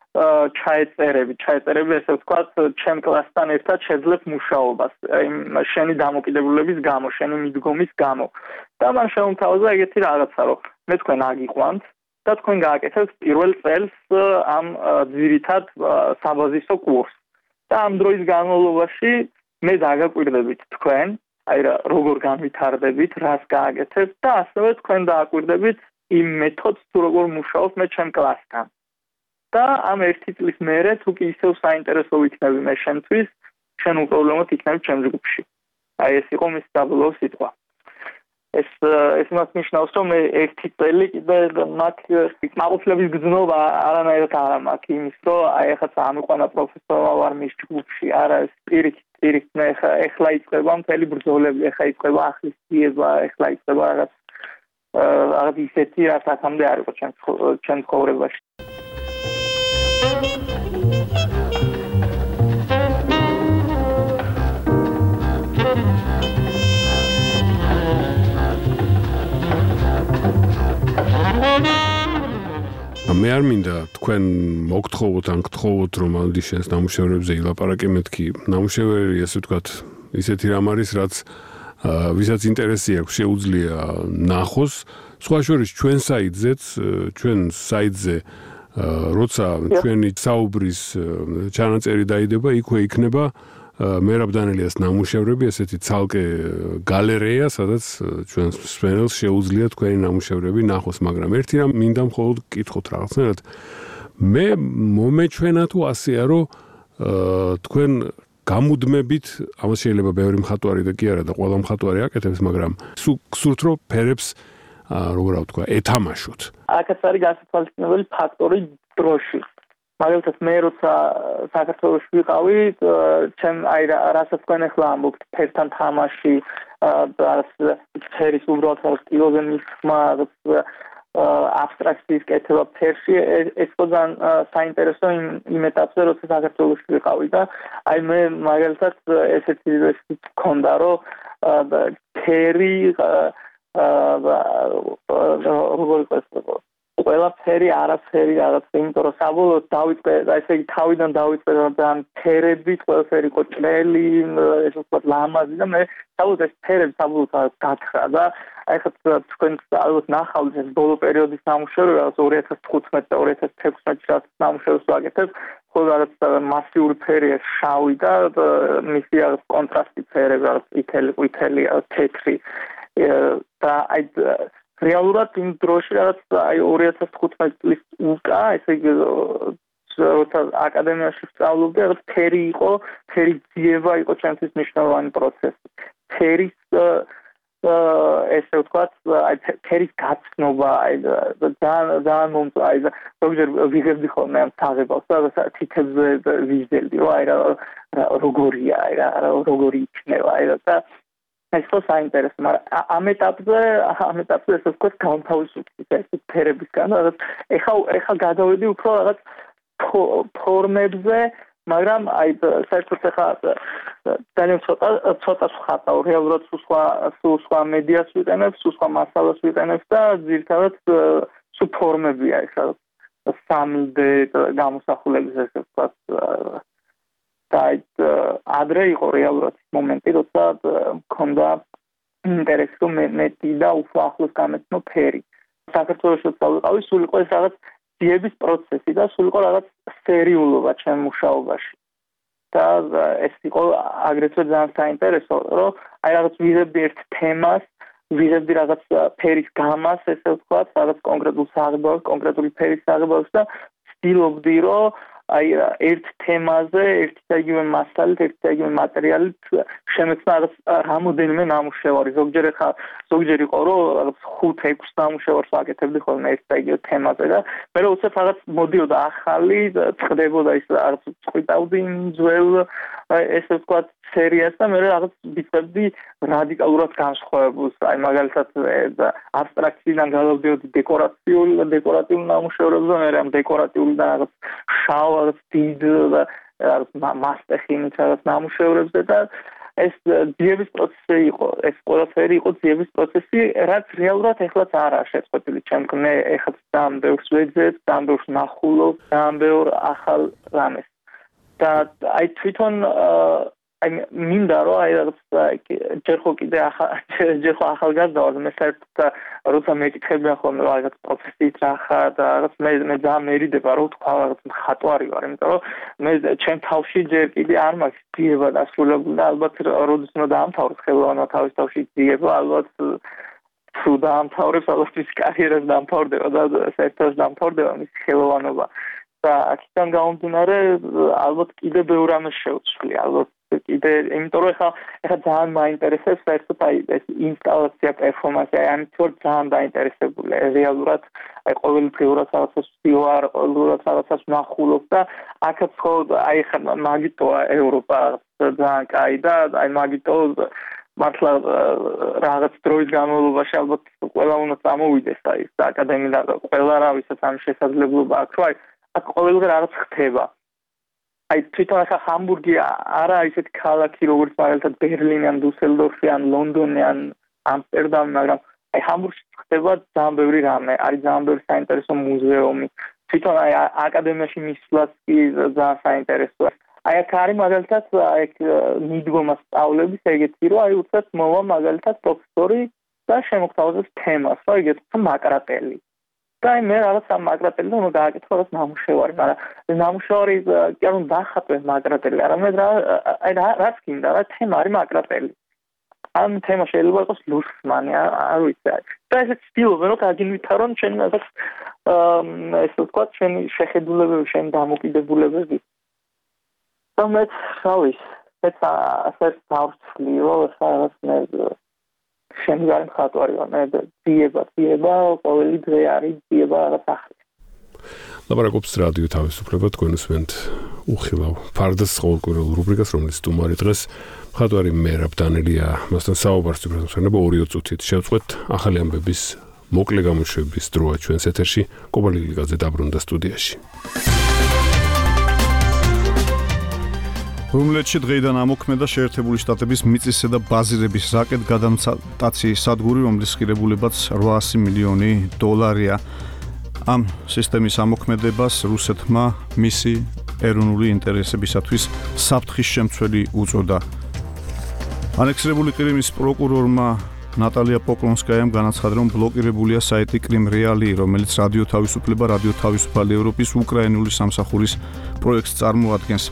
ჩაეწერები ესე ვთქვათ, ჩემ კლასთან ერთად შეძლებ მუშაობას, შენი დამოკიდებულების გამო, შენი მიდგომის გამო. და მან შემოთავაზა ეგეთი რაღაცა, რომ მე თქვენ აგიყვანთ და თქვენ გააკეთებთ პირველ წელს ამ ძირითად საბაზისო კურსს. და ამ დროის განმავლობაში მე დაგაკვირდებით თქვენ, აი რა როგორ განვითარდებით, რას გააკეთებთ და ასევე თქვენ დააკვირდებით იმ მეთოდს, თუ როგორ მუშაობ მე ჩემ კლასთან. და ამ ერთი წლის მერე თუ კი ისევ საინტერესო იქნები მე შენთვის, შენ უპრობლემოდ იქნები ჩემ ჯგუფში. აი ეს იყო მის საბოლოო სიტყვა. ეს მას ნიშნავს, რომ მე ერთი წელი კიდე მაგ კმაყოფილების გზნობა არანაირად არ მაქვს იმის, რომ აი ახლა წამიყვანა პროფესორმა ვარ მის ჯგუფში, არა ეს პირიქით მე ახლა იწყება მთელი ბრძოლები, ახლა იწყება ახლის ძიება, ახლა იწყება რაღაც ისეთი რაც აქამდე არ იყო ჩემ ცხოვრებაში. მე არ მინდა თქვენ მოგთხოვოთ ან გთხოვოთ რომ ალდიშენს ნამუშევრებზე ილაპარაკე მეთქი ნამუშევარი ესე ვთქვათ ისეთი რამ არის რაც ვისაც ინტერესი აქვს შეუძლია ნახოს სხვა შორის ჩვენ საიტზე როცა ჩვენი საუბრის ჩანაწერი დაიდება იქვე იქნება მერაბ დანელიას ნამუშევრები ესეთი ცალკე გალერეა სადაც ჩვენ სპენელს შეუძლია თქვენი ნამუშევრები ნახოს მაგრამ ერთი რამ მინდა მხოლოდ გკითხოთ რაღაცნაირად მე მომეჩვენა თუ ასეა რომ თქვენ გამუდმებით ამას შეიძლება ბევრი მხატვარი და კი არა და ყველა მხატვარი აკეთებს მაგრამ სურთ რომ ფერებს როგორ ვთქვა, ეთამაშოთ. აქაც არის გასათვალისწინებელი ფაქტორი დროში. მაგალითად მე როცა საქართველოში ვიყავი, ჩემ რასაც თქვენ ახლა ამბობთ, ფერთან თამაში, ფერის უბრალოდ სტილოზე მისხმა, აბსტრაქციის კეთება ფერში, ეს ძალიან საინტერესო იმ ეტაპზე, როცა საქართველოში ვიყავი და აი მე მაგალითად ესეთი მქონდა, რომ ფერი როგორ იყოს ყველაფერი არაფერი რაღაც, იმიტომ რომ საბოლოოდ დავიწყე, ესე იგი თავიდან დავიწყე ძალიან ფერებით, ყველაფერი იყო ჭრელი, ესე ვთქვათ, ლამაზი და მე საბოლოოდ ეს ფერები საბოლოოდ გათხრა და აი ხა თქვენ ალბათ ნახავთ ეს ბოლო პერიოდის ნამუშევრები, რაღაც 2015 და 2016 წელს ნამუშევრებს ვაკეთებ, ხოლო რაღაც მასიური ფერია შავი და მისი რაღაც კონტრასტი ფერები, რაღაც ყვითელი, თეთრი და აი რეალურად იმ დროში რაღაც აი 2015 წლის უკა, ესე იგი როცა აკადემიაში ვსწავლობდი, რაღაც ფერი იყო, ფერის ძიება იყო ჩემთვის მნიშვნელოვანი პროცესი. ფერის ესე ვთქვათ, აი ფერის გაცნობა, აი ძალიან მომწვა, აი ზოგჯერ ვიღებდი ხოლმე ამ თაღებას და თითებზე ვიზრდებდი, რომ აი როგორია, აი როგორი იქნება, აი და ეს ხო საინტერესო, მაგრამ ამ ეტაპზე ესე ვთქვათ, განთავისუფლდი ეს ფერებისგან, რაღაც ეხლა გადავედი უფრო რაღაც ფორმებზე, მაგრამ აი საერთოდ ეხლა ძალიან ცოტა ხატავ, რეალურად სულ სხვა მედიას ვიყენებ, სულ სხვა მასალას ვიყენებ და ძირითადად სულ ფორმებია ეხლა 3D გამოსახულების ესე ვთქვათ და ადრე იყო რეალურად მომენტი, როცა მქონდა ინტერესი, რომ მეტი და უფრო ახლოს გამეცნო ფერი. საქართველოში ვიყავი, სულ იყო ეს რაღაც ძიების პროცესი და სულ იყო რაღაც სერიულობა ჩემ მუშაობაში. და ეს იყო აგრეთვე ძალიან საინტერესო, რომ აი რაღაც ვიღებდი ერთ თემას, ვიღებდი რაღაც ფერის გამას, ესე ვთქვათ, რაღაც კონკრეტულ საღებავს, კონკრეტული ფერის საღებავს და ვცდილობდი, რომ აი ერთ თემაზე, ერთი და იგივე მასალით, ერთი და იგივე მასალით შემეცნა რაღაც რამოდენიმე ნამუშევარი. ზოგჯერ იყო, რომ რაღაც 5-6 ნამუშევარს ვაკეთებდი ხოლმე ერთ და იგივე თემაზე და მე უცებ რაღაც მოდიოდა ახალი, წყდებოდა ის რაღაც წყვიტავდი ძველ ესე ვთქვათ სერიას და მე რაღაც ვიწყებდი რადიკალურად განსხვავებულს. აი მაგალითად აბსტრაქციიდან გადავდიოდი დეკორატიულ ნამუშევრებზე, მე ამ დეკორატიულიდან რაღაც შავ რაღაც დიდ მასტეხინით რაღაც ნამუშევრებზე და ეს ძიების პროცესი იყო, ეს ყველაფერი იყო ძიების პროცესი, რაც რეალურად ეხლაც არაა შეწყვეტილი ჩემგან. მე ეხლაც ძალიან ბევრს ვეძებ, ძალიან ბევრს ნახულობ, ძალიან ბევრ ახალ რამეს. და აი თვითონ აი მინდა რომ აი რაღაც ჯერ ხო ახალგაზრდა ვარ, მე საერთოდ როცა მეკითხებიან ხოლმე რაღაც პროფესიით რა ხარ და რაღაც მე ძალიან მერიდება რომ თქვა რაღაც მხატვარი ვარ, იმიტომ რომ მე ჩემ თავში ჯერ კიდე არ მაქვს ძიება დასრულებული და ალბათ როდის უნდა დაამთავროს ხელოვანობა თავის თავში ძიება, ალბათ თუ დაამთავრებს, ალბათ ის კარიერას დაამთავრდება და საერთოდ დაამთავრდება მის ხელოვანობა. და აქედან გამომდინარე, ალბათ კიდე ბევრ რამეს შევცვლი, ალბათ კიდე, იმიტომ რომ ეხლა ძალიან მაინტერესებს საერთოდ აი ეს ინსტალაცია, პერფორმანსი, აი ამით ვარ ძალიან დაინტერესებული. რეალურად აი ყოველდღიურად რაღაცას ვარ, ყოველდღიურად რაღაცას ვნახულობ და აქაც ხო აი ხა მაგიტოა ევროპა ძალიან კაი და აი მაგიტო მართლა რაღაც დროის განმავლობაში ალბათ ყველა უნდა წამოვიდეს აი აკადემიიდან ყველა რა ვისაც ამ შესაძლებლობა აქვს, რომ აი აქ ყოველდღე რაღაც ხდება. აი თვითონ ახლა ჰამბურგი არა ისეთი ქალაქი, როგორც მაგალითად ბერლინი ან დუსელდორფი ან ლონდონი ან ამსტერდამი, მაგრამ აი ჰამბურგში ხდება ძალიან ბევრი რამე, არის ძალიან ბევრი საინტერესო მუზეუმი. თვითონ აი აკადემიაში მისვლაც კი ძალიან საინტერესოა. აი აქ არის მაგალითად აი მიდგომა სწავლების ეგეთი, რომ აი უცებ მოვა მაგალითად პროფესორი და შემოგთავაზებს თემას, რომ იგეთ მაკრატელი. და მე რაღაც ამ მაკრატელზე უნდა გააკეთო რაღაც ნამუშევარი, მაგრამ ნამუშევარი კი არ უნდა დახატვე მაკრატელი, არამედ აი რაც გინდა, რა თემა არის მაკრატელი. ამ თემა შეიძლება იყოს ლუსმანი, არ ვიცი. და ესე ვცდილობენ, რომ გაგინვითარონ ჩვენი რაღაც ესე ვთქვათ, ჩვენი შეხედულებები, ჩვენი დამოკიდებულებები. და მე რა ვიცი, ეს ასე დავწვლიო, რაღაც მე შემდგარი მხატვარი ვარ, მე ძიება, ყოველი დღე არის ძიება რაღაც ახალი. ლაპარაკობს რადიო თავისუფლება, თქვენ უსმენთ უხილავ ფარდას ყოველკვირეულ რუბრიკას, რომელიც სტუმარი დღეს მხატვარი მერაბ დანელია, მასთან საუბარს ვიბრუნებთ 2 წუთით შევწყვეტ ახალი ამბების მოკლე გამოშვების დროა ჩვენს ეთერში. კობალი ლიგაძე დაბრუნდა სტუდიაში. რუმლეთში დღეიდან ამოქმედა შეერთებული შტატების მიწისზედა და ბაზირების რაკეტ-გადამტაცი სადგური, რომლის ღირებულებაც $800 მილიონი. ამ სისტემის ამოქმედებას რუსეთმა მისი ეროვნული ინტერესებისათვის საფრთხის შემცველი უწოდა. ანექსირებული ყირიმის პროკურორმა ნატალია პოკლონსკაიამ განაცხადა, რომ ბლოკირებულია საიტი Krim Reali, რომელიც რადიო თავისუფალი ევროპის უკრაინული სამსახურის პროექტს წარმოადგენს.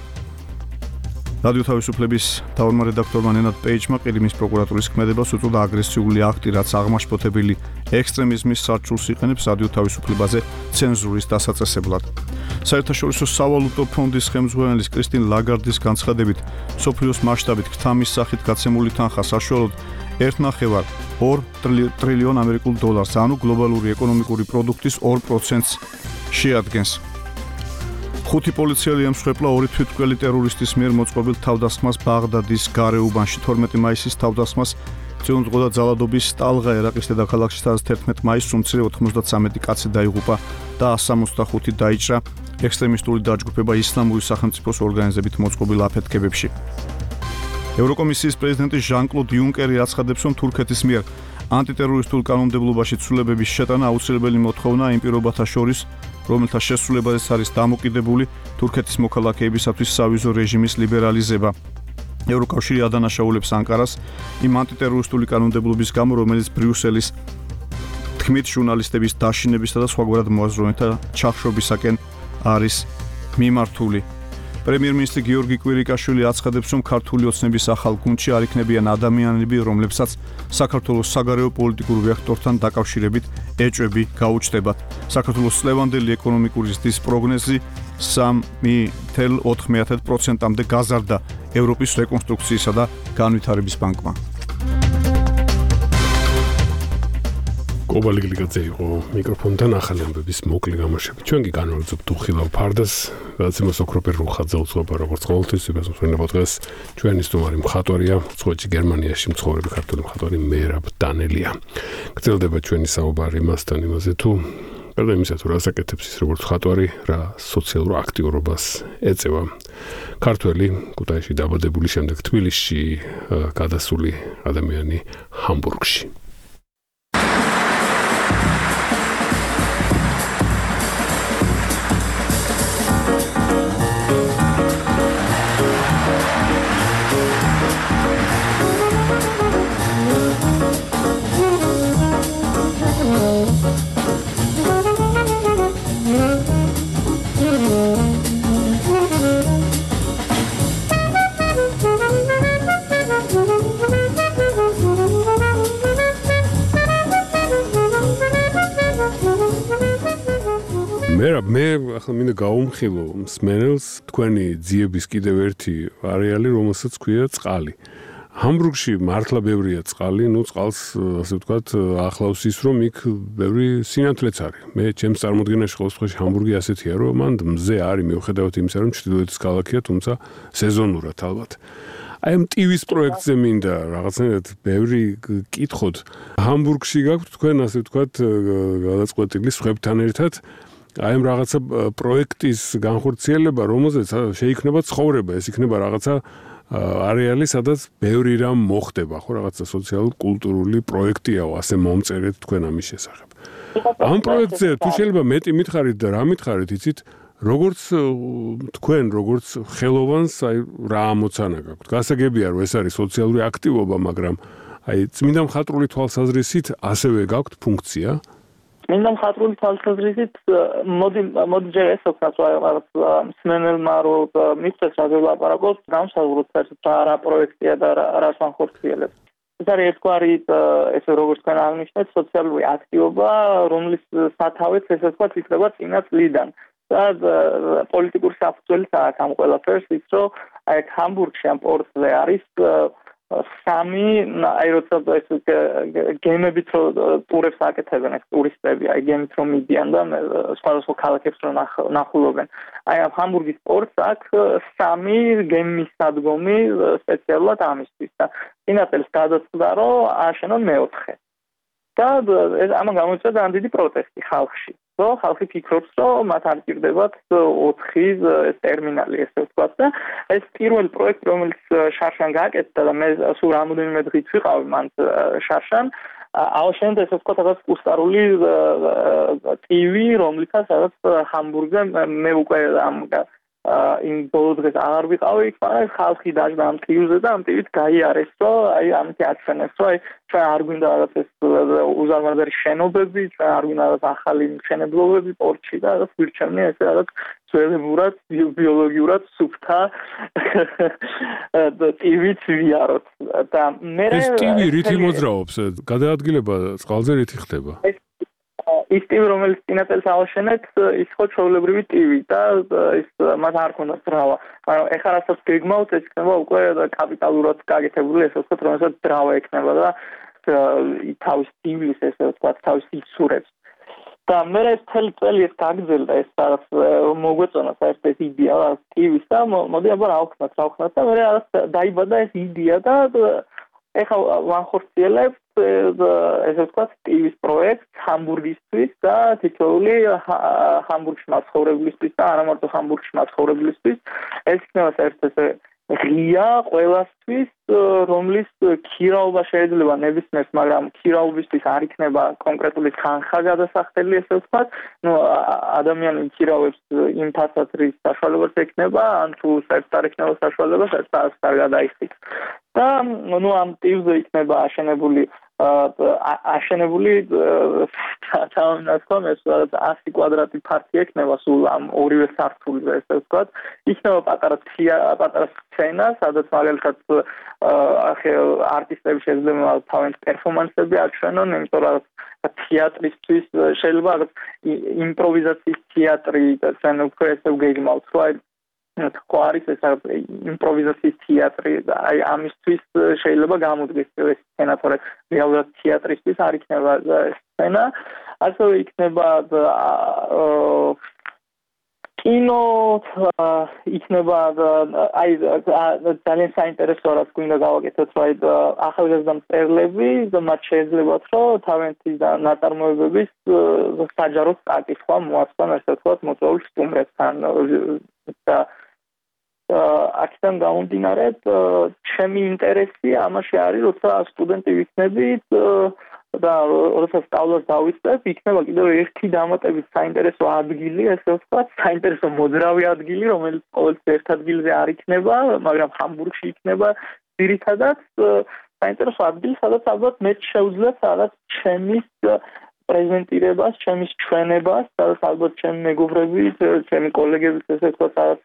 რადიო თავისუფლების თავმჯდომარე რედაქტორმა ნენად პეიჯმა ყირიმის პროკურატურის ქმედებას უწოდა აგრესიული აქტი, რაც აღმაშფოთებელი ექსტრემიზმის სარჩულს იყენებს რადიო თავისუფლებაზე ცენზურის დასაწესებლად. საერთაშორისო სავალუტო ფონდის ხელმძღვანელის კრისტინ ლაგარდის განცხადებით, მსოფლიოს მასშტაბით ქთამის სახით გაცემული თანხა საშუალოდ $1.5 ტრილიონ ამერიკულ დოლარს, ანუ გლობალური ეკონომიკური პროდუქტის 2%-ს შეადგენს. 5 პოლიციელი ემსხვერპლა 2 თვითმკვლელი ტერორისტის მიერ მოწყობილ თავდასხმას ბაღდადის გარეუბანში. 12 მაისის თავდასხმას ძიუნძღოდა ძალადობის ტალღა ერაყის დედაქალაქში, სადაც 11 მაისს უმცირე 93 კაცი დაიღუპა და 165 დაიჭრა ექსტრემისტული დაჯგუფება ისლამური სახელმწიფოს ორგანიზებით მოწყობილ აფეთქებებში. ევროკომისიის პრეზიდენტი ჟან-კლოდ იუნკერი აცხადებს, რომ თურქეთის მიერ ანტიტერორისტულ კანონმდებლობაში ცვლილებების შეტანა აუცილებელი მოთხოვნა იმ პირობათა შორის, რომელთა შესრულებაზეც არის დამოკიდებული თურქეთის მოქალაქეებისათვის სავიზო რეჟიმის ლიბერალიზება. ევროკავშირი ადანაშაულებს ანკარას იმ ანტიტერორისტული კანონმდებლობის გამო, რომელიც ბრიუსელის თქმით ჟურნალისტების დაშინებისა და სხვაგვარად მოაზროვნეთა ჩახშობისაკენ არის მიმართული. პრემიერ-მინისტრი გიორგი კვირიკაშვილი აცხადებს, რომ ქართული ოცნების ახალ გუნდში არ იქნებიან ადამიანები, რომლებსაც საქართველოს საგარეო პოლიტიკურ ვექტორთან დაკავშირებით ეჭვები გაუჩნდებათ. საქართველოს წლევანდელი ეკონომიკური ზრდის პროგნოზი 3.4%-მდე გაზარდა ევროპის რეკონსტრუქციისა და განვითარების ბანკმა. კობალი ლიგაძე იყო მიკროფონთან ახალი ამბების მოკლე გამოშვები. ჩვენ კი განვარძობთ უხილავ ფარდას, გადაცემას ოქროპერ რუხაძე უძღვება როგორც ყოველთვის, ვესწრებოდეთ დღეს ჩვენი სტუმარი მხატვარია, უცხოეთში გერმანიაში მცხოვრები ქართული მხატვარი მერაბ დანელია. გრძელდება ჩვენი საუბარი მასთან იმაზე თუ გარდა იმისა, თუ რას აკეთებს ის როგორც მხატვარი, რა სოციალურ აქტიურობას ეწევა. ქართველი, ქუთაისში დაბადებული, შემდეგ თბილისში გადასული ადამიანი ჰამბურგში. მე ახლა მინდა გავუმხილო მსმენელს თქვენი ძიების კიდევ ერთი არეალი, რომელსაც ქვია წყალი. ჰამბურგში მართლა ბევრია წყალი, წყალს ასე ვთქვათ, ახლავს ის, რომ იქ ბევრი სინათლეც არის. მე ჩემს წარმოდგენაში ყოველთვის ჰამბურგი ასეთია, რომ მან მზე არის, მიუხედავად იმისა, რომ ჩრდილოეთის ქალაქია, თუმცა სეზონურად ალბათ. აი ამ ტივის პროექტზე მინდა რაღაცნაირად ბევრი კითხოთ. ჰამბურგში გაქვთ თქვენ ასე ვთქვათ, გადაწყვეტილი სხვებთან ერთად აი ამ რაღაცა პროექტის განხორციელება, რომელზეც შეიქმნება ცხოვრება, ეს იქნება რაღაცა არეალი, სადაც ბევრი რამ მოხდება, ხო, რაღაცა სოციალურ-კულტურული პროექტიაო, ასე მომწერეთ თქვენ ამის შესახებ. ამ პროექტზე თუ შეიძლება მეტი მითხარით და რა მითხარით, იცით, როგორც თქვენ, როგორც ხელოვანს, აი რა ამოცანა გაქვთ. გასაგებია, რომ ეს არის სოციალური აქტივობა, მაგრამ აი წმინდა მხატვრული თვალსაზრისით ასევე გაქვთ ფუნქცია. წმინდა მხატვრული თვალსაზრისით მოდი ჯერ ეს ვქნათ, რაღაც მსმენელმა რომ მიწეს რა ვილაპარაკოთ, განსაზღვროთ რა პროექტია და რას განხორციელებს. ეს არის ერთგვარი ესე როგორც თქვენ აღნიშნეთ, სოციალური აქტივობა, რომლის სათავეც ესე ვთქვათ, იქნება წინა წლიდან. და პოლიტიკური საფუძველიც აქვს ამ ყველაფერს, ის რომ აი ჰამბურგში ამ პორტზე არის სამი აი როცა ეს გემებით რო ტურებს აკეთებენ ეს ტურისტები აი გემით რომ მიდიან და სხვადასხვა ქალაქებს რო ნახულობენ აი ამ ჰამბურგის პორტს აქვს სამი გემის სადგომი სპეციალურად ამისთვის და წინა წელს გადაწყდა რომ ააშენონ მეოთხე და ამან გამოიწვია ძალიან დიდი პროტესტი ხალხში რომ ხალხი ფიქრობს რომ მათ არ ჭირდებათ 4 ტერმინალი ესე ვთქვათ და ეს პირველი პროექტი რომელიც შარშან გააკეთდა და მე სულ რამოდენიმე დღით ვიყავი მან შარშან აუშენდა ესე ვთქვათ რაღაც კუსტარული ტივი რომლითაც რაღაც ჰამბურგზე მე უკვე იმ ბოლო დღეს აღარ ვიყავი იქ მაგრამ ხალხი დაждდა ამ ტივზე და ამ ტივით გაიარეს რომ აი ამით აჩვენეს რომ აი ჩვენ არ გვინდა რაღაც ეს უზარმაზარი შენობები ჩვენ არ გვინდა რაღაც ახალი მშენებლობები პორტში და რაღაც ვირჩევნია ესე რაღაც ძველებურად ბიოლოგიურად სუფთა ტივით ვიაროთ და მე ეს ტივი რითი მოძრაობს გადაადგილება წყალზე რითი ხდება ის ტივი რომელიც წინა წელს ააშენეთ ის ხო ჩვეულებრივი ტივი და ის მათ არ ქონდა ძრავა მაგრამ ეხლა რასაც გეგმავთ ეს იქნება უკვე კაპიტალურად გაკეთებული ესე ვთქვათ რომელსაც ძრავა ექნება და თავის ტივის ესე ვთქვათ თავის იცურებს და მე ეს წელი ეს გაგრძელდა ეს რაღაც მოგვეწონა საერთოდ იდეა ტივის და მოდი აბა რა ვქნათ და მე რაღაც დაიბადა ეს იდეა და ეხლა ვანხორციელებთ ესე ვთქვათ ტივის პროექტს ჰამბურგისთვის და თითოეული ჰამბურგში მაცხოვრებლისთვის და არა მარტო ჰამბურგში მაცხოვრებლისთვის ეს იქნება საერთოდ ესე ღია ყველასთვის რომლის ქირაობა შეიძლება ნებისმიერს მაგრამ ქირაობისთვის არ იქნება კონკრეტული თანხა გადასახდელი ესე ვთქვათ ნუ ადამიანი ქირაობს იმ ფასადრის საშუალებაც ექნება ან თუ საერთოდ არ ექნება საშუალება საერთოდ არ გადაიხდით და ნუ ამ ტივზე იქნება აშენებული თამამნასკომეს 100 კვადრატი ფართი ექნება სულ ამ ორივე სართულზე ესე ვთქვათ იქნება პატარა სცენა სადაც მაგალითად არტისტები შეიძლება თავის პერფორმანსები აჩვენონ იმიტომ რომ თეატრისთვის შეიძლება იმპროვიზაციის თეატრი და ჩვენ უკვე ესე ვგეგმავთ რომ ხო არის ეს იმპროვიზაციის თეატრი და აი ამისთვის შეიძლება გამოდგეს ეს სცენა თორე რეალურად თეატრისთვის არ იქნება სცენა ასევე იქნება კინო იქნება აი ძალიან საინტერესო რაც გვინდა გავაკეთოთ რომ აი ახალგაზრდა მწერლები მათ შეეძლებათ რომ თავიანთი ნაწარმოებების საჯარო საკითხვა მოაწყონ ასე ვთქვათ მოწვეულ სტუმრებთან და აქედან გამომდინარე ჩემი ინტერესი ამაში არის როცა სტუდენტი ვიქნებით და როცა სწავლას დავიწყებ იქნება კიდევ ერთი დამატებით საინტერესო ადგილი ესე ვთქვათ საინტერესო მოძრავი ადგილი რომელიც ყოველთვის ერთ ადგილზე არ იქნება მაგრამ ჰამბურგში იქნება ძირითადად საინტერესო ადგილი სადაც ალბათ მე შევძლებ სადაც ჩემის პრეზენტირებას ჩემის ჩვენებას სადაც ალბათ ჩემი მეგობრები ჩემი კოლეგები ესე ვთქვათ სადაც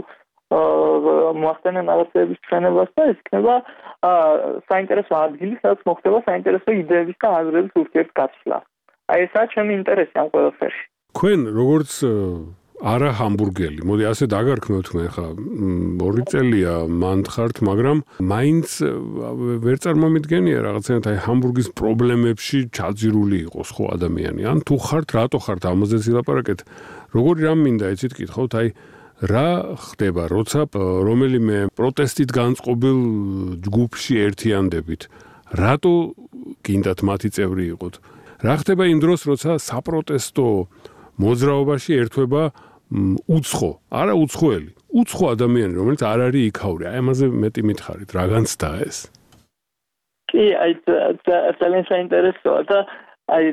მოახდენენ რაღაცების ჩვენებას და ეს იქნება საინტერესო ადგილი, სადაც მოხდება საინტერესო იდეების და აზრების ურთიერთგაცვლა. აი ესაა ჩემი ინტერესი ამ ყველაფერში. თქვენ როგორც არა ჰამბურგელი, მოდი ასე დაგარქმევთ მე ხა 2 წელია მანდ ხართ, მაგრამ მაინც ვერ წარმომიდგენია რაღაცნაირად აი ჰამბურგის პრობლემებში ჩაძირული იყოს ხო ადამიანი. ან თუ ხართ, რატო ხართ ამაზეც ილაპარაკეთ? როგორი რამ მინდა იცით კითხავთ, აი რა ხდება, როცა რომელიმე პროტესტით განწყობილ ჯგუფში ერთიანდებით? რატო გინდათ მათი წევრი იყოთ? რა ხდება იმ დროს, როცა საპროტესტო მოძრაობაში ერთვება უცხო, არა უცხოელი, უცხო ადამიანი, რომელიც არ არის იქაური. აი ამაზე მეტი მითხარით, რა განცდა ეს? კი, აი ძალიან საინტერესოა და აი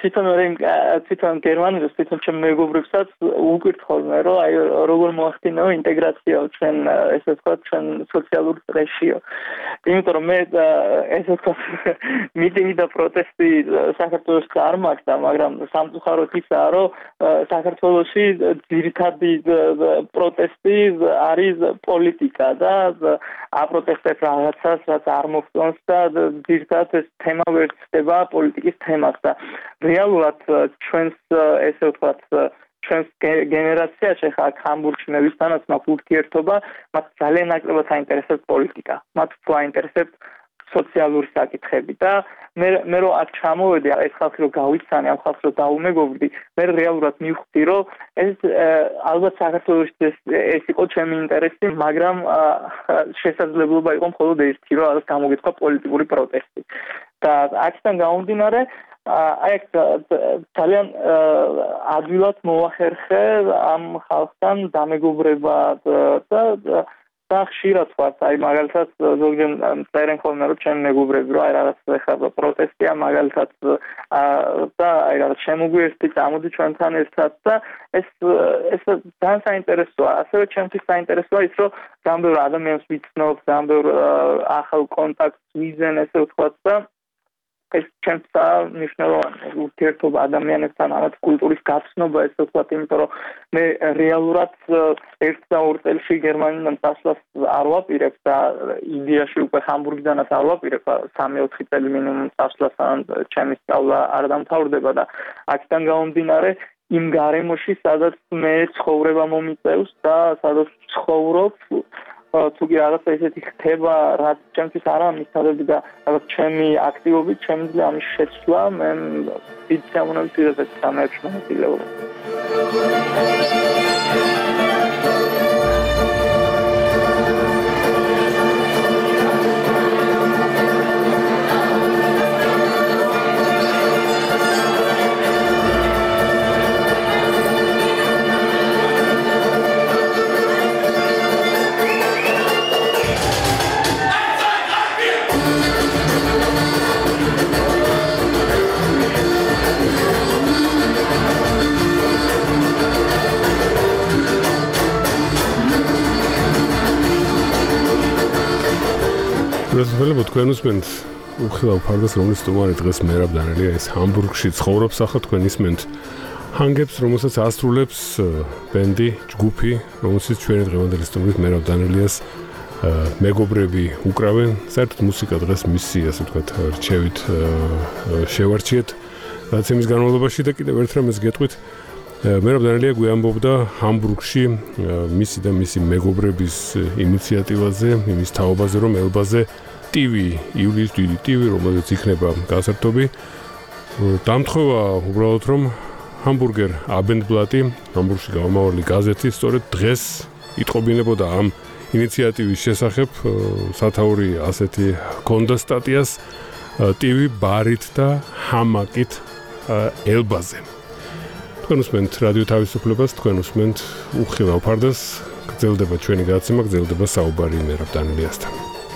თვითონ გერმანიაში თვითონ ჩემ მეგობრებსაც უგვირთხოლმე რომ აი როგორ მოახდინო ინტეგრაცია ჩვენ ესე ვთქვათ ჩვენ სოციალურ წრეშიო იმიტომ რომ მე ესე ვთქვათ მიტინგი და პროტესტი საქართველოში არ მაქვს მაგრამ სამწუხაროდ ისაა რომ საქართველოში ძირითადი პროტესტი არის პოლიტიკა და აპროტესტებს რაღაცას რაც არ მოგწონს და ძირითადად ეს თემა ვერ ხდება პოლიტიკის თემას და რეალურად ჩვენს ესე ვთქვათ ჩვენს გენერაციაში ხა ჰამბურგში მე ვისთანაც მაქვს ურთიერთობა მათ ძალიან ნაკლებად აინტერესებს პოლიტიკა მათ უფრო აინტერესებს სოციალური საკითხები და მე რომ აქ ჩამოვედი, ეს ხალხი რომ გავიცანი, ამ ხალხს რომ დაუმეგობრდი, მე რეალურად მივხვდი, რომ ეს ალბათ საქართველოში ეს იყო ჩემი ინტერესი, მაგრამ შესაძლებლობა იყო მხოლოდ ერთი, რომ რაღაც გამოგეთხა პოლიტიკური პროტესტი. და აქედან გამომდინარე, აი ძალიან ადვილად მოახერხე ამ ხალხთან დამეგობრება და ხშირად ვარ, აი მაგალითად ზოგჯერ წერენ ხოლმე რომ ჩემი მეგობრები რომ აი რაღაც ხება პროტესტია მაგალითად და აი რაღაც შემოგვიერთდი, წამოდი ჩვენთან ერთად და ეს ძალიან საინტერესოა. ასევე ჩემთვის საინტერესოა ის რომ ძალიან ბევრ ადამიანს ვიცნობ, ძალიან ბევრ ახალ კონტაქტს ვიზენ, ესე ვთქვათ და ეს ჩემთვის მნიშვნელოვანი ურთიერთობა ადამიანებთან, რაღაც კულტურის გაცნობა, ესე ვთქვათ, იმიტომ რომ მე რეალურად 1-2 წელში გერმანიიდან წასვლას არ ვაპირებ და იდეაში უკვე ჰამბურგიდანაც არ ვაპირებ 3-4 წელი მინიმუმ წასვლას, ჩემი სწავლა არ დამთავრდება და აქედან გამომდინარე იმ გარემოში, სადაც მე ცხოვრება მომიწევს და სადაც ცხოვრობ თუ კი რაღაც ესეთი ხდება, რაც ჩემთვის არაა მისაღები და რაღაც ჩემი აქტივობით შემიძლია ამის შეცვლა, მე დიდ სამონებს ვიღებ სამეებს მონაწილეობა. Რასაკვირველია თქვენ უსმენთ უხილავ ფარდას, რომლის სტუმარი დღეს მერაბ დანელია, ეს ჰამბურგში ცხოვრობს, ახლა თქვენ ისმენთ ჰანგებს, რომელსაც ასრულებს ბენდი, ჯგუფი, რომელსაც ჩვენი დღევანდელი სტუმრით მერაბ დანელიას მეგობრები უკრავენ. საერთოდ მუსიკა დღეს მისი, ასე ვთქვათ, რჩევით შევარჩიეთ დაცემის განმავლობაში და კიდევ ერთ რამეს გეტყვით. მერაბ დანელია გვიამბობდა ჰამბურგში მისი და მისი მეგობრების ინიციატივაზე, იმის თაობაზე, რომ ელბაზე TV, ივლიის დიდი TV, რომელზეც იქნება გასართობი. დამთხოვა უბრალოდ რომ ჰამბურგერ აბენდბლატი, ჰამბურგში გამომავალი გაზეთი, სწორედ დღეს იტყობინებოდა ამ ინიციატივის შესახებ, სათაური ასეთი ჰქონდა სტატიას TV ბარით და ჰამაკით ელბაზე. თქვენ უსმენთ რადიო თავისუფლებას, თქვენ უსმენთ უხილავ ფარდას, გრძელდება ჩვენი გადაცემა, გრძელდება საუბარი მერაბ დანელიასთან.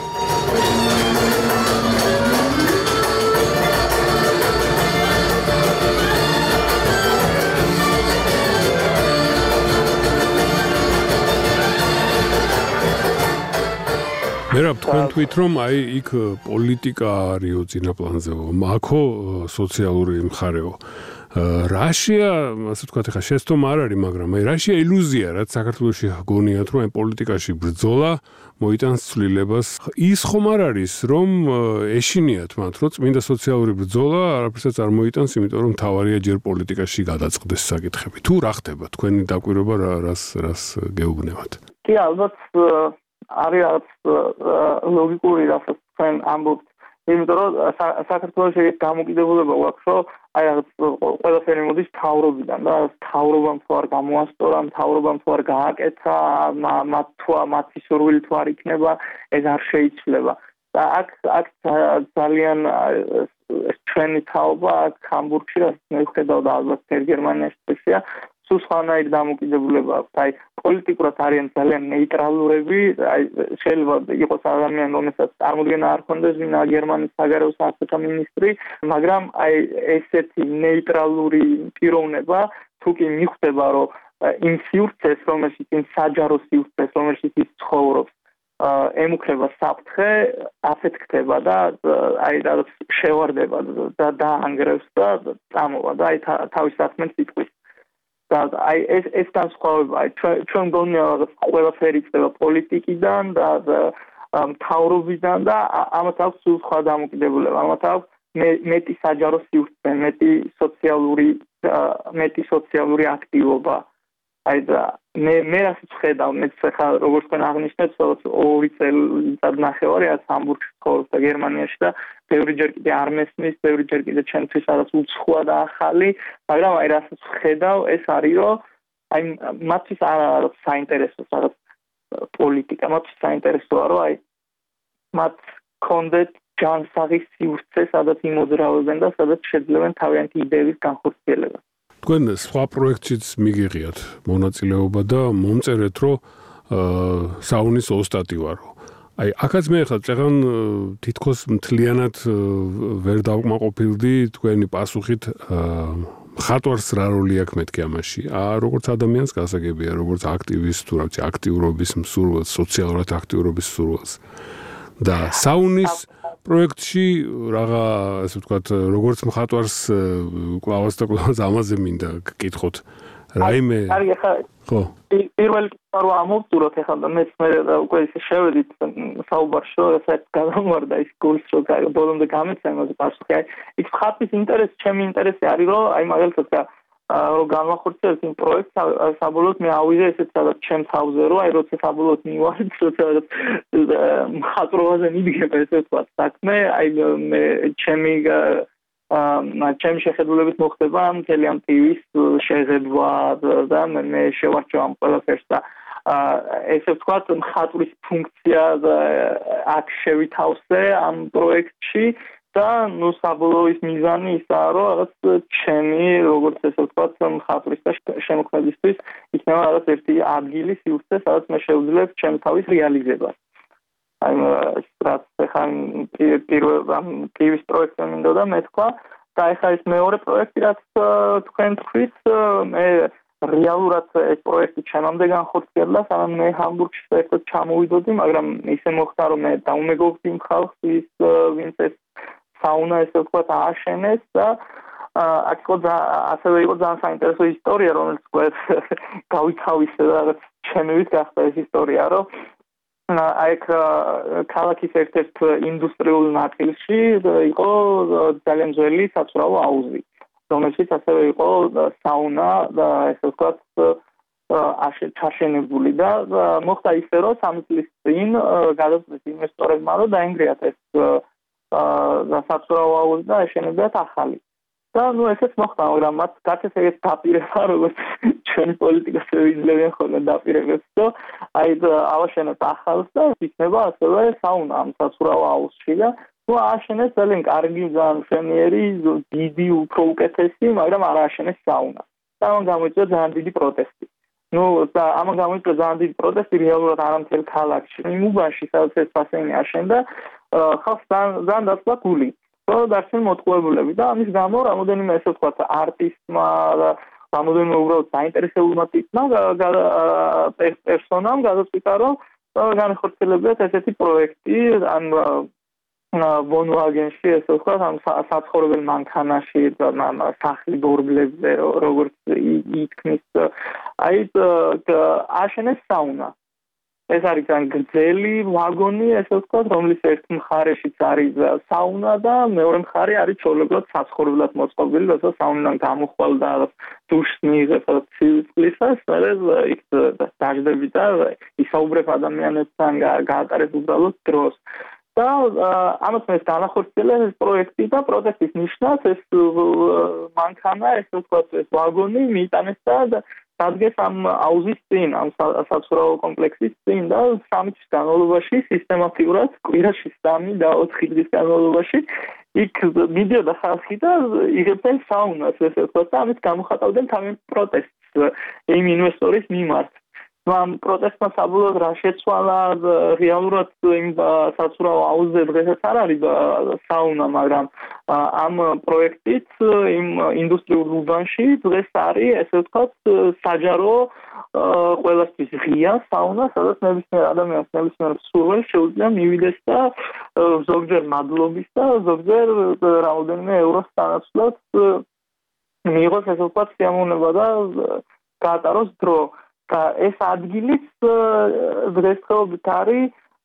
მერაბ, თქვენ თქვით, რომ აი იქ პოლიტიკა არისო წინა პლანზეო, მაქო სოციალური მხარეო. რაშია, ასე ვთქვათ, ხა შესწომა არ არის, მაგრამ აი რაშია ილუზია, რაც საქართველოში გონიათ, რომ აი პოლიტიკაში ბრძოლა მოიტანს ცვლილებას. ის ხომ არ არის, რომ ეშინიათ მათ, რომ წმინდა სოციალური ბრძოლა არაფერსაც არ მოიტანს, იმიტომ რომ თავარია ჯერ პოლიტიკაში გადაწყდეს საკითხები. თუ რა ხდება, თქვენი დაკვირვება რას გეუბნევათ? კი, ალბათ არის რაღაც ლოგიკური, რასაც თქვენ ამბობთ. იმიტომ რომ საქართველოში გამოკიდებულება გვაქვს, რომ აი რაღაც ყველაფერი მოდის მთავრობიდან და მთავრობამ თუ არ გამოასწორა, მთავრობამ თუ არ გააკეთა, მათი სურვილი თუ არ იქნება, ეს არ შეიძლება. და აქ ძალიან ჩვენი თაობა აქ ჰამბურგში, რაც მე ვხედავ და ალბათ გერმანიაში სულ სხვანაირი დამოკიდებულება აქვს. აი პოლიტიკურად არიან ძალიან ნეიტრალურები, აი შეიძლება იყოს ადამიანი, რომელსაც წარმოდგენა არ ქონდეს, ვინა გერმანიის საგარეო საქმეთა მინისტრი, მაგრამ აი ესეთი ნეიტრალური პიროვნება თუ კი მიხვდება, რომ იმ სივრცეს, რომელშიც იმ საჯარო სივრცეს, რომელშიც ის ცხოვრობს, ემუქრება საფრთხე, ასეთ ხდება და აი რაღაც შევარდება და დაანგრევს და წამოვა და აი თავის საქმეს იტყვის. და აი ეს განსხვავება, აი ჩვენ გონია რაღაც ყველაფერი ხდება პოლიტიკიდან და მთავრობიდან და ამათ აქვს სულ სხვა დამოკიდებულება. ამათ აქვს მეტი საჯარო სივრცე, მეტი სოციალური აქტივობა აი და მე რასაც ხედავ მეც ხა როგორც თქვენ აღნიშნეთ 2 წელიწად რაც ჰამბურგში ცხოვრობ და გერმანიაში და ბევრიჯერ კიდე არ მესმის, ბევრიჯერ კიდე ჩემთვის რაღაც უცხოა და ახალი, მაგრამ აი რასაც ხედავ ეს არის რომ აი მათთვის არა საინტერესო რაღაც პოლიტიკა, მათთვის საინტერესოა რომ აი მათ კონდეთ ჯანსაღის სივრცე, სადაც იმოძრავებენ და სადაც შეძლებენ თავიანთი იდეების განხორციელება. თქვენ სხვა პროექტშიც მიგიღიათ მონაწილეობა და მომწერეთ, რომ საუნის ოსტატი ვარო. აი, აქაც მე ხა წეგან თითქოს მთლიანად ვერ დავკმაყოფილდი თქვენი პასუხით ხატვარს რა როლი აქვს მეთქი ამაში. როგორც ადამიანს გასაგებია, როგორც აქტივისტ თუ რა ვიცი, აქტიურობის მსურველს, სოციალურად აქტიურობის მსურველს. და საუნის პროექტში რაღაცა ასე ვთქვათ, როგორც მხატვარს კლავას და კლავას ამაზე მინდა გკითხოთ. რაიმე ხო პირველ რიგში ამოვწუროთ ახლა და მეც მე უკვე ისე შევედით საუბარში რომ ესეც გამომარდა ის გულს რომ ბოლომდე გამეცა იმაზე პასუხი. აი იქ ხატის ინტერესი, ჩემი ინტერესი არის რომ აი მაგალითად რომ განვახორციელოთ იმ პროექტს საბოლოოდ მე ავიდე ესეც სადაც ჩემ თავზე რომ აი როცა საბოლოოდ მივარდ როცა მხატვრობაზე მიდგება ესე ვთქვათ საქმე აი მე ჩემი შეხედულებით მოხდება მთელი ამ ტივის შეღებვა და მე შევარჩევ ამ ყველაფერს და ესე ვთქვათ მხატვრის ფუნქცია აქ შევითავსე ამ პროექტში და ნუ საბოლოო ის მიზანი ისაა რომ რაღაც ჩემი როგორც ესე ვთქვათ მხატვრის და შემოქმედისთვის იქნება რაღაც ერთი ადგილი სივრცე სადაც მე შევძლებ ჩემ თავის რეალიზებას. აი რაც ხან პირველ ტივის პროექტზე მინდოდა მეთქვა და ახლა ეს მეორე პროექტი რაც თქვენ თქვით მე რეალურად ეს პროექტი ჩემამდე განხორციელდა სანამ მე ჰამბურგში საერთოდ ჩამოვიდოდი მაგრამ ისე მოხდა რომ მე დაუმეგობრდი იმ ხალხს ის ვინც ეს საუნა ესე ვთქვათ ააშენეს და აქ იყო ასევე იყო ძალიან საინტერესო ისტორია რომელიც გვერდ გავითავისე და რაღაც ჩემივით გახდა ეს ისტორია რომ აი ქალაქის ერთ-ერთ ინდუსტრიულ ნაწილში იყო ძალიან ძველი საცურაო აუზი, რომელშიც ასევე იყო საუნა და ესე ვთქვათ ჩაშენებული და მოხდა ისე, რომ 3 წლის წინ გადაწყვეტეს ინვესტორებმა, რომ დაინგრიათ ეს საცურაო აუზი და აშენებდათ ახალი. და ნუ ესეც მოხდა, მაგრამ მათ გაკეთეს ეგეთ დაპირება, როგორც ჩვენი პოლიტიკოსები იძლევიან ხოლმე დაპირებებს, რომ აი ავაშენოთ ახალს და იქნება ასევე საუნა ამ საცურაო აუზში და ნუ ააშენეს ძალიან კარგი, ძალიან მშვენიერი, დიდი, უფრო უკეთესი, მაგრამ არ ააშენეს საუნა. და ამან გამოიწვია ძალიან დიდი პროტესტი. ნუ და ამან გამოიწვია ძალიან დიდი პროტესტი რეალურად არა მთელ ქალაქში. იმ უბანში, სადაც ეს ბასეინი აშენდა, ხალხს ძალიან დაწვა გული. დარჩენ მოტყუებულები და ამის გამო რამოდენიმე ესე ვთქვათ არტისტმა და რამოდენიმე უბრალოდ საინტერესებულმა ტიპმა პერსონამ გადაწყვიტა რომ განხორციელებიათ ესეთი პროექტი ან ვონვაგენში ესე ვთქვათ ამ საცხოვრებელ მანქანაში სახლის ბორბლებზე როგორც ითქმის აი აშენეს საუნა. ეს არის ძალიან გრძელი ვაგონი, ესე ვთქვათ, რომლის ერთ მხარეშიც არის საუნა და მეორე მხარე არის ჩვეულებრივად საცხოვრებლად მოწყობილი, როცა საუნიდან გამოხვალ და დუშს მიიღებ ცივისყლისას, მერე იქ დაждები და ისაუბრებ ადამიანებთან, გაატარებ უბრალოდ დროს. და ამას მე განახორციელე ეს პროექტი და პროტესტის ნიშნად ეს მანქანა, ესე ვთქვათ, ეს ვაგონი მიიტანეს და დადგეს ამ აუზის წინ, ამ საცურაო კომპლექსის წინ და 3 წლის განმავლობაში სისტემატურად კვირაში 3 და 4 დღის განმავლობაში იქ მიდიოდა ხალხი და იღებდნენ საუნას, ესე ვთქვათ, და ამით გამოხატავდნენ თავიანთ პროტესტს იმ ინვესტორის მიმართ. ამ პროტესტმა საბოლოოდ რა შეცვალა რეალურად იმ საცურაო აუზზე დღესაც არ არის საუნა, მაგრამ ამ პროექტით იმ ინდუსტრიულ უბანში დღეს არის ესე ვთქვათ საჯარო ყველასთვის ღია საუნა, სადაც ნებისმიერ ადამიანს, ნებისმიერ მსურველს შეუძლია მივიდეს და ზოგჯერ მადლობის და ზოგჯერ რაოდენიმე ევროს თანაცვლად მიიღოს ესე ვთქვათ სიამოვნება და გაატაროს დრო. ეს ადგილიც დღესდღეობით არის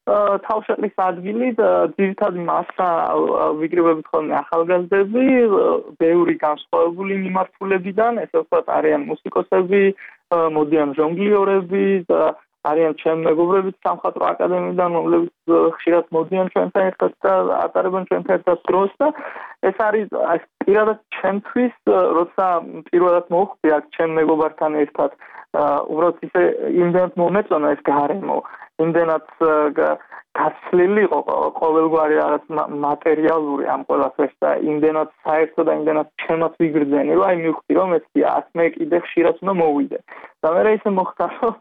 თავშეყრის ადგილი ძირითადი მასა ვიკრიბებით ხოლმე ახალგაზრდები, ბევრი განსხვავებული მიმართულებიდან, ესე ვთქვათ, არიან მუსიკოსები, მოდიან ჟონგლიორები, არიან ჩემი მეგობრები სამხატვრო აკადემიიდან, რომლებიც ხშირად მოდიან ჩვენთან ერთად და ატარებენ ჩვენთან ერთად დროს და ეს არის პირადად ჩემთვის, როცა პირველად მოხვდი აქ ჩემ მეგობართან ერთად, უბრალოდ ისე იმდენად მომეწონა ეს გარემო, იმდენად გაცლილი იყო ყოველგვარი რაღაც მატერიალური ამ ყველაფერს და იმდენად საერთო და იმდენად ჩემაც ვიგრძენი, რომ მივხვდი, რომ ესია, მე კიდე ხშირად უნდა მოვიდე. და მე ისე მოხდა, რომ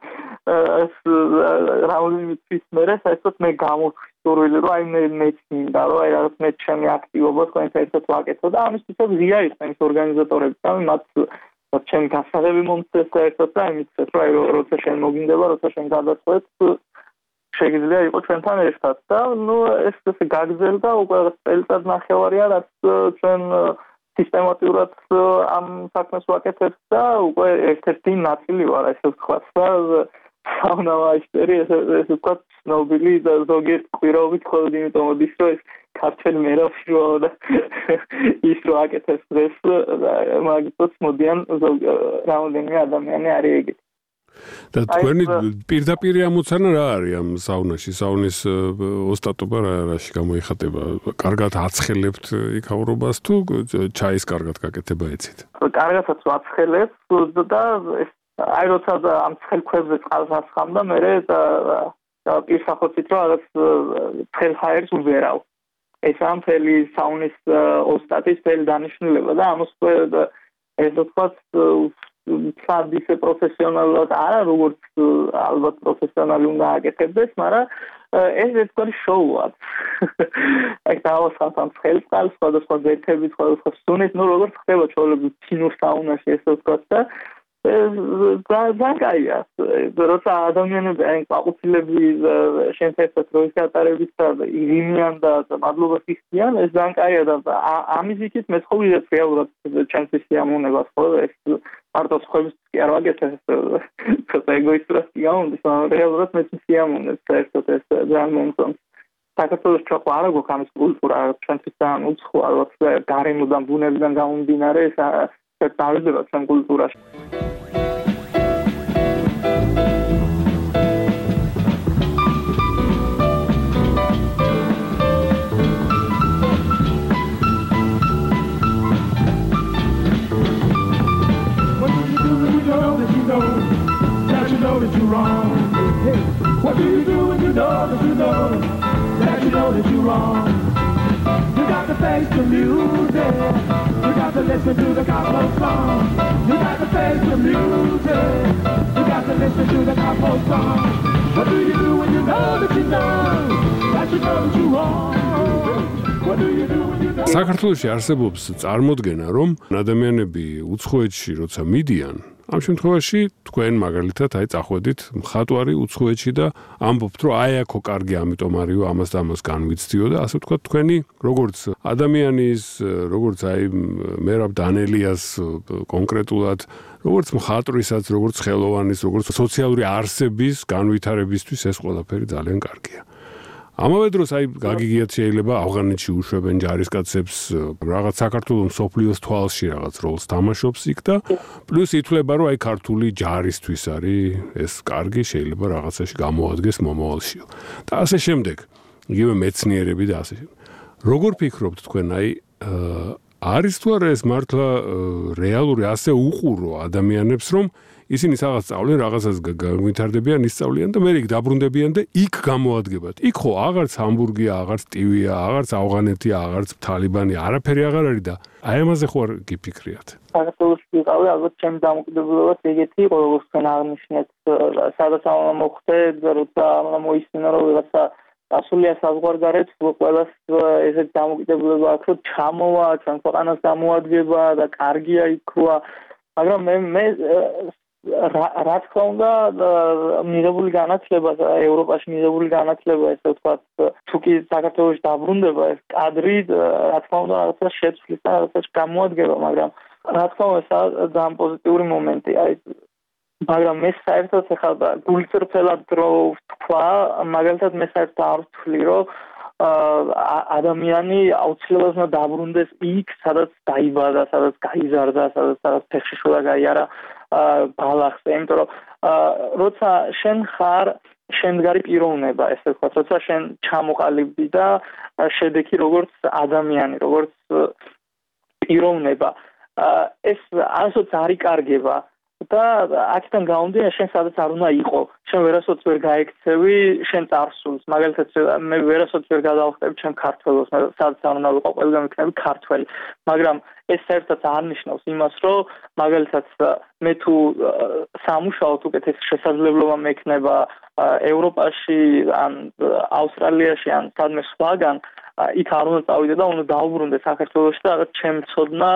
რამდენიმე თვის მერე საერთოდ მე გამოვხდი სურვილი, რომ მე მეცინდა, რომ რაღაც მე ჩემი აქტივობა თქვენ საერთოდ ვაკეთო და ამისთვის ღია იყვნენ ის ორგანიზატორები და მათ ჩემი გასაღები მომწეს საერთოდ და იმისთვის, რომ როცა შენ მოგინდება, როცა შენ გადაწყვეტ შეიძლება იყოს ჩვენთან ერთად და ეს გაგრძელდა უკვე წელიწად ნახევარია, რაც ჩვენ სისტემატურად ამ საქმეს ვაკეთებთ და უკვე ერთ-ერთი ნაწილი ვარ, ესე ვთქვათ და საუნა მაისტერი, ესე ვთქვათ, ცნობილი და ზოგიერთ კვირაობით მხოლოდ იმიტომ მოდის, რომ ეს ქართველი მერაფიო და ის რო აკეთებს დღეს მაგიტოს მოდიან რამდენიმე ადამიანი არის ეგეთი. და თქვენი პირდაპირი ამოცანა რა არის ამ საუნაში? საუნის ოსტატობა რაში გამოიხატება? კარგად აცხელებთ იქაურობას თუ ჩაის კარგად გაკეთება ეცით? კარგადაც ვაცხელებ და აი როცა ამ ცხელქვებზე წყალს ასხამდა, მე პირსახოცით რომ რაღაც ცხელ ჰაერს უბერავ. ეს ამ მთელი საუნის ოსტატის მთელი დანიშნულება და ამას ეს ვთქვათ სადისე პროფესიონალურად არა, როგორც ალბათ პროფესიონალი უნდა აკეთებდეს, მაგრამ ეს ერთგვარი შოუა. აი დავასხამთ ამ ცხელ წყალს, სხვადასხვა ზეთებით, სხვადასხვა სუნით, როგორც ხდება ჩვეულებრივ კინო საუნაში, ესე ვთქვათ და ძალიან კაია. როცა ადამიანები აი ყვაყუცილები შენ ერთად როის გატარებით და იღიმიან და მადლობას იხდიან, ეს ძალიან კაია და ამის იქით მე ცხოვრობ რეალურად ჩემთვის სიამოვნებას, ხო ეს მარტო სხვების კი არ ვაკეთებ, ცოტა ეგოისტურად გამომდის, მაგრამ რეალურად მე სიამოვნებს საერთოდ ეს ძალიან მომწონს. საქართველოს ჩაყვა არა გვაქვს ამის კულტურა, ჩვენთვის ძალიან უცხო, ალბათ გარემოდან, ბუნებიდან გამომდინარე ეს დავიდება ჩვენ კულტურაში. That you're wrong. What do you do when you know that you know that you know that you're wrong? You got to face the music. You got to listen to the gospel song. You got to face the music. You got to listen to the gospel song. What do you do when you know that you know that you're wrong? What do you do when you know? საქართველოში არსებობს წარმოდგენა, რომ ადამიანები უცხოეთში როცა მიდიან, ამ შემთხვევაში თქვენ მაგალითად აი წახვედით მხატვარი უცხოეთში და ამბობთ, რომ აი აქო კარგი, ამიტომ არისო, ამას და ამას განვიცდიო და ასე ვთქვათ, თქვენი როგორც ადამიანის, როგორც აი მერაბ დანელიას კონკრეტულად, როგორც მხატვრისაც, როგორც ხელოვანის, როგორც სოციალური არსების განვითარებისთვის ეს ყველაფერი ძალიან კარგია. ამავე დროს აი გაგიგიათ შეიძლება ავღანეთში უშვებენ ჯარისკაცებს, რაღაც საქართველოს სოფლიოს თვალში რაღაც როლს თამაშობს იქ და პლუს ითვლება, რომ აი ქართული ჯარისთვის არის ეს კარგი, შეიძლება რაღაცაში გამოადგეს მომავალშიო. და ასე შემდეგ. იგივე მეცნიერები და ასე შემდეგ. როგორ ფიქრობთ თქვენ აი არის თუ არა ეს მართლა რეალური ასე უყურო ადამიანებს, რომ ისინი რაღაც სწავლენ, რაღაცას განვითარდებიან, ისწავლიან და მე იქ დაბრუნდებიან და იქ გამოადგებათ. იქ ხო აღარც ჰამბურგია, აღარც ტივია, აღარც ავღანეთია, აღარც თალიბანი, არაფერი აღარ არის და აი ამაზე ხო არ გიფიქრიათ? საქართველოს ვიყავი, ალბათ ჩემი დამოკიდებულებას ეგეთი იყო, როგორც თქვენ აღნიშნეთ, სადაც მოხდე, როცა მოისმინა, რომ ვიღაცა ასულია საზღვარგარეთ, ყველას ესეთ დამოკიდებულება აქვს, რომ ჩამოვა, ჩვენ ქვეყანას გამოადგება და კარგია იქვა, მაგრამ მე რა თქმა უნდა მიღებული განათლება ევროპაში მიღებული განათლება ესე ვთქვათ თუ კი საქართველოში დაბრუნდება ეს კადრი რა თქმა უნდა რაღაცა შეცვლის და რაღაცა გამოადგება მაგრამ რა თქმა უნდა ეს ძალიან პოზიტიური მომენტია აი მაგრამ მე საერთოდ ახლა გულწრფელად რო თქვა, მაგალითად მე საერთოდ არ ვთვლი, რომ ადამიანი აუცილებლად უნდა დაბრუნდეს იქ, სადაც დაიბადა, სადაც გაიზარდა, სადაც ფეხში შულა გაიარა ბალახზე, იმიტომ რომ როცა შენ ხარ შემდგარი პიროვნება, ესე ვთქვათ, როცა შენ ჩამოყალიბდი და შედეგი როგორც ადამიანი, როგორც პიროვნება, ეს არასოდეს არ იკარგება და აქედან გამომდინარე შენ სადაც არ უნდა იყო, შენ ვერასოდეს ვერ გაექცევი შენ წარსულს, მაგალითად მე ვერასოდეს ვერ გადავხტები ჩემ ქართველოს, სადაც არ უნდა ვიყო, ყველგან ვიქნები ქართველი, მაგრამ ეს საერთოდ არ ნიშნავს იმას, რომ მაგალითად მე თუ სამუშაოდ უკეთეს შესაძლებლობა მექნება ევროპაში ან ავსტრალიაში ან სადმე სხვაგან იქ არ უნდა წავიდე და უნდა დავუბრუნდე საქართველოში და ჩემ ცოდნა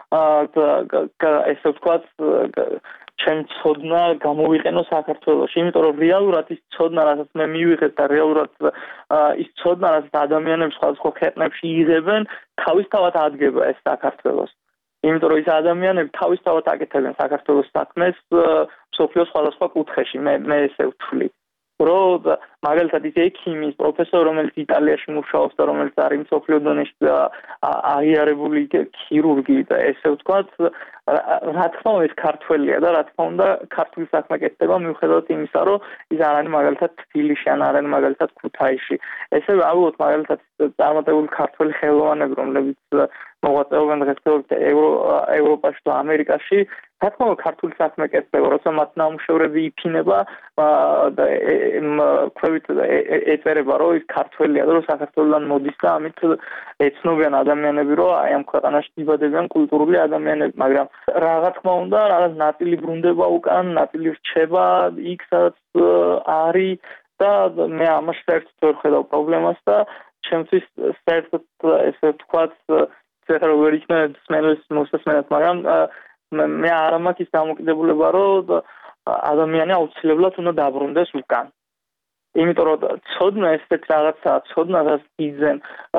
ესე ვთქვათ ჩემ ცოდნა გამოვიყენო საქართველოში, იმიტომ რომ რეალურად ის ცოდნა, რასაც მე მივიღეთ და რეალურად ის ცოდნა, რასაც ადამიანები სხვადასხვა ქვეყნებში იღებენ, თავისთავად ადგება ეს საქართველოს. იმიტომ რომ ის ადამიანები თავისთავად აკეთებენ საქართველოს საქმეს მსოფლიოს სხვადასხვა კუთხეში, მე ესე ვთვლი. რომ მაგალითად ის ექიმის პროფესორი, რომელიც იტალიაში მუშაობს და რომელიც არის მსოფლიო დონეში აღიარებული ქირურგი და ესე ვთქვათ, რა თქმა უნდა ეს ქართველია და რა თქმა უნდა ქართული საქმე კეთდება მიუხედავად იმისა, რომ ის არ არის მაგალითად თბილისში ან არ არის მაგალითად ქუთაისში. ესევე ავიღოთ მაგალითად წარმატებული ქართველი ხელოვანები, რომლებიც მოღვაწეობენ დღესდღეობით ევროპაში და ამერიკაში, რა თქმა უნდა ქართული საქმე კეთდება, როცა მათ ნამუშევრები იფინება და ქვევით ეწერება, რომ ის ქართველია და რომ საქართველოსთან მოდის და ამით ეცნობიან ადამიანები, რომ აი ამ ქვეყანაში იბადებიან კულტურული ადამიანები, მაგრამ რა თქმა უნდა, რაღაც ნაწილი ბრუნდება უკან, ნაწილი რჩება იქ, სადაც არის და მე ამაში საერთოდ ვერ ხედავ პრობლემას და ჩემთვის საერთოდ ესე ვთქვათ, ცერა ვერ იქნება სმენელს მოსასმენად, მაგრამ მე არ მაქვს ის დამოკიდებულება, რომ ადამიანი აუცილებლად უნდა დაბრუნდეს უკან. იმიტომ რომ ცოდნა ესეთ რაღაცაა, ცოდნა რაც იძენ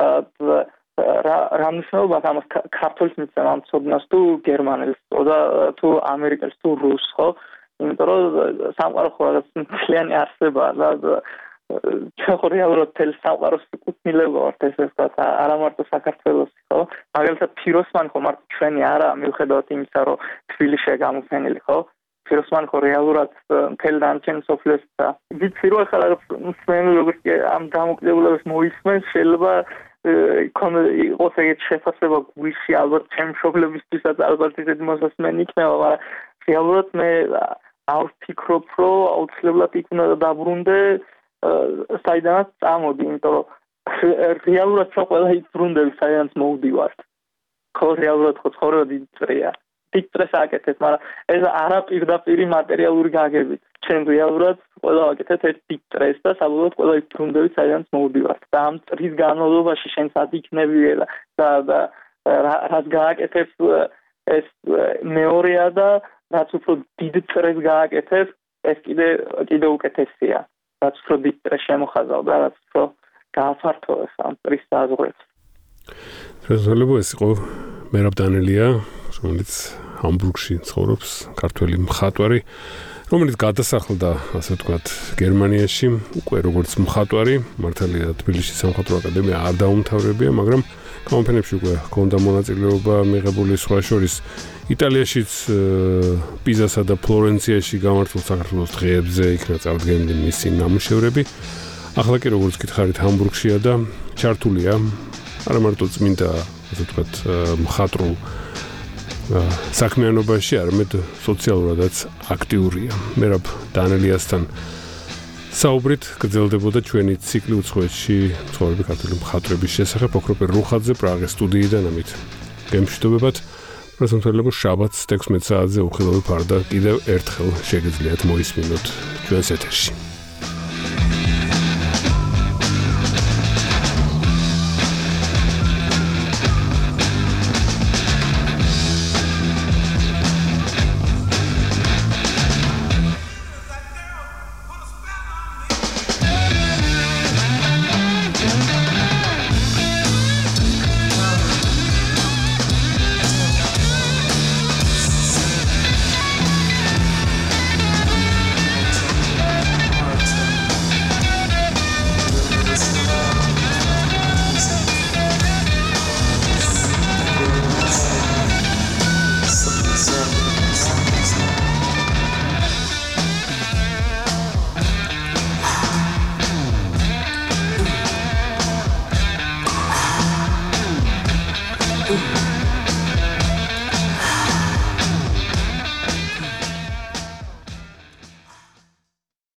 რა მნიშვნელობა აქვს ამას ქართულს მიცემ ამ ცოდნას თუ გერმანელს და თუ ამერიკელს თუ რუსს, ხო? იმიტომ რომ სამყარო ხო რაღაც მთლიანი არსებაა და ჩვენ ხო რეალურად თელ სამყაროს კუთვნილება ვართ, ესე ვთქვათ, არა მარტო საქართველოსი, ხო? მაგალითად ფიროსმანი ხო მარტო ჩვენი არა, მიუხედავად იმისა, რომ თბილისშია გამოფენილი, ხო? ფიროსმანი ხო რეალურად მთელ დანარჩენ მსოფლიოს და ვიცი რომ ახლა მსმენელი როგორც ამ დამოკიდებულებას მოისმენს, შეიძლება იყოს ეგეთ შეფასება გულში, ალბათ ჩემ მშობლებისთვისაც ალბათ ისეთი მოსასმენი იქნება, მაგრამ რეალურად მე არ ვფიქრობ, რომ აუცილებლად იქ უნდა დაბრუნდე საიდანაც წამოდი, იმიტომ რომ რეალურად ჩვენ ყველა იქ ბრუნდები, საიდანაც მოვდივართ. ხო რეალურად ხო ცხოვრება დიდი წრეა. დიდ წრეს აკეთებ, მაგრამ ეს არა პირდაპირი მატერიალური გაგებით. ჩვენ რეალურად ყველა ვაკეთებთ ერთ დიდ წრეს და საბოლოოდ ყველა იქ ბრუნდებით, საიდანაც მოვდივართ. და ამ წრის განმავლობაში შენ სად იქნები და რაც გააკეთებ ეს მეორეა და რაც უფრო დიდ წრეს გააკეთებ, ეს კიდე უკეთესია. რაც უფრო დიდ წრეს შემოხაზავ და რაც უფრო გააფართოვებ ამ წრის საზღვრებს. შესაძლოა ეს იყო მერაბ დანელია, რომელიც ჰამბურგში ცხოვრობს, ქართველი მხატვარი, რომელიც გადასახლდა, ასე ვთქვათ, გერმანიაში, უკვე როგორც მხატვარი, მართალია თბილისის სამხატვრო აკადემია არ დაუმთავრებია, მაგრამ გამოფენებში უკვე ჰქონდა მონაწილეობა მიღებული, სხვა შორის იტალიაშიც, პიზასა და ფლორენციაში გამართულ საქართველოს დღეებზე იქნა წარდგენილი მისი ნამუშევრები. ახლა კი როგორც გითხარით, ჰამბურგშია და ჩართულია არა მარტო წმინდა, ასე ვთქვათ, მხატვრულ საქმიანობაში, არამედ სოციალურადაც აქტიურია. მერაბ დანელიასთან საუბრით გრძელდებოდა ჩვენი ციკლი უცხოეთში მცხოვრები ქართული მხატვრების შესახებ, ოქროპერ რუხაძე პრაღის სტუდიიდან ამით. გემშვიდობებად, პრესონთელებო შაბათს 16 საათზე უხილავი ფარდა კიდევ ერთხელ შეგიძლიათ მოისმინოთ ჩვენს ეთერში.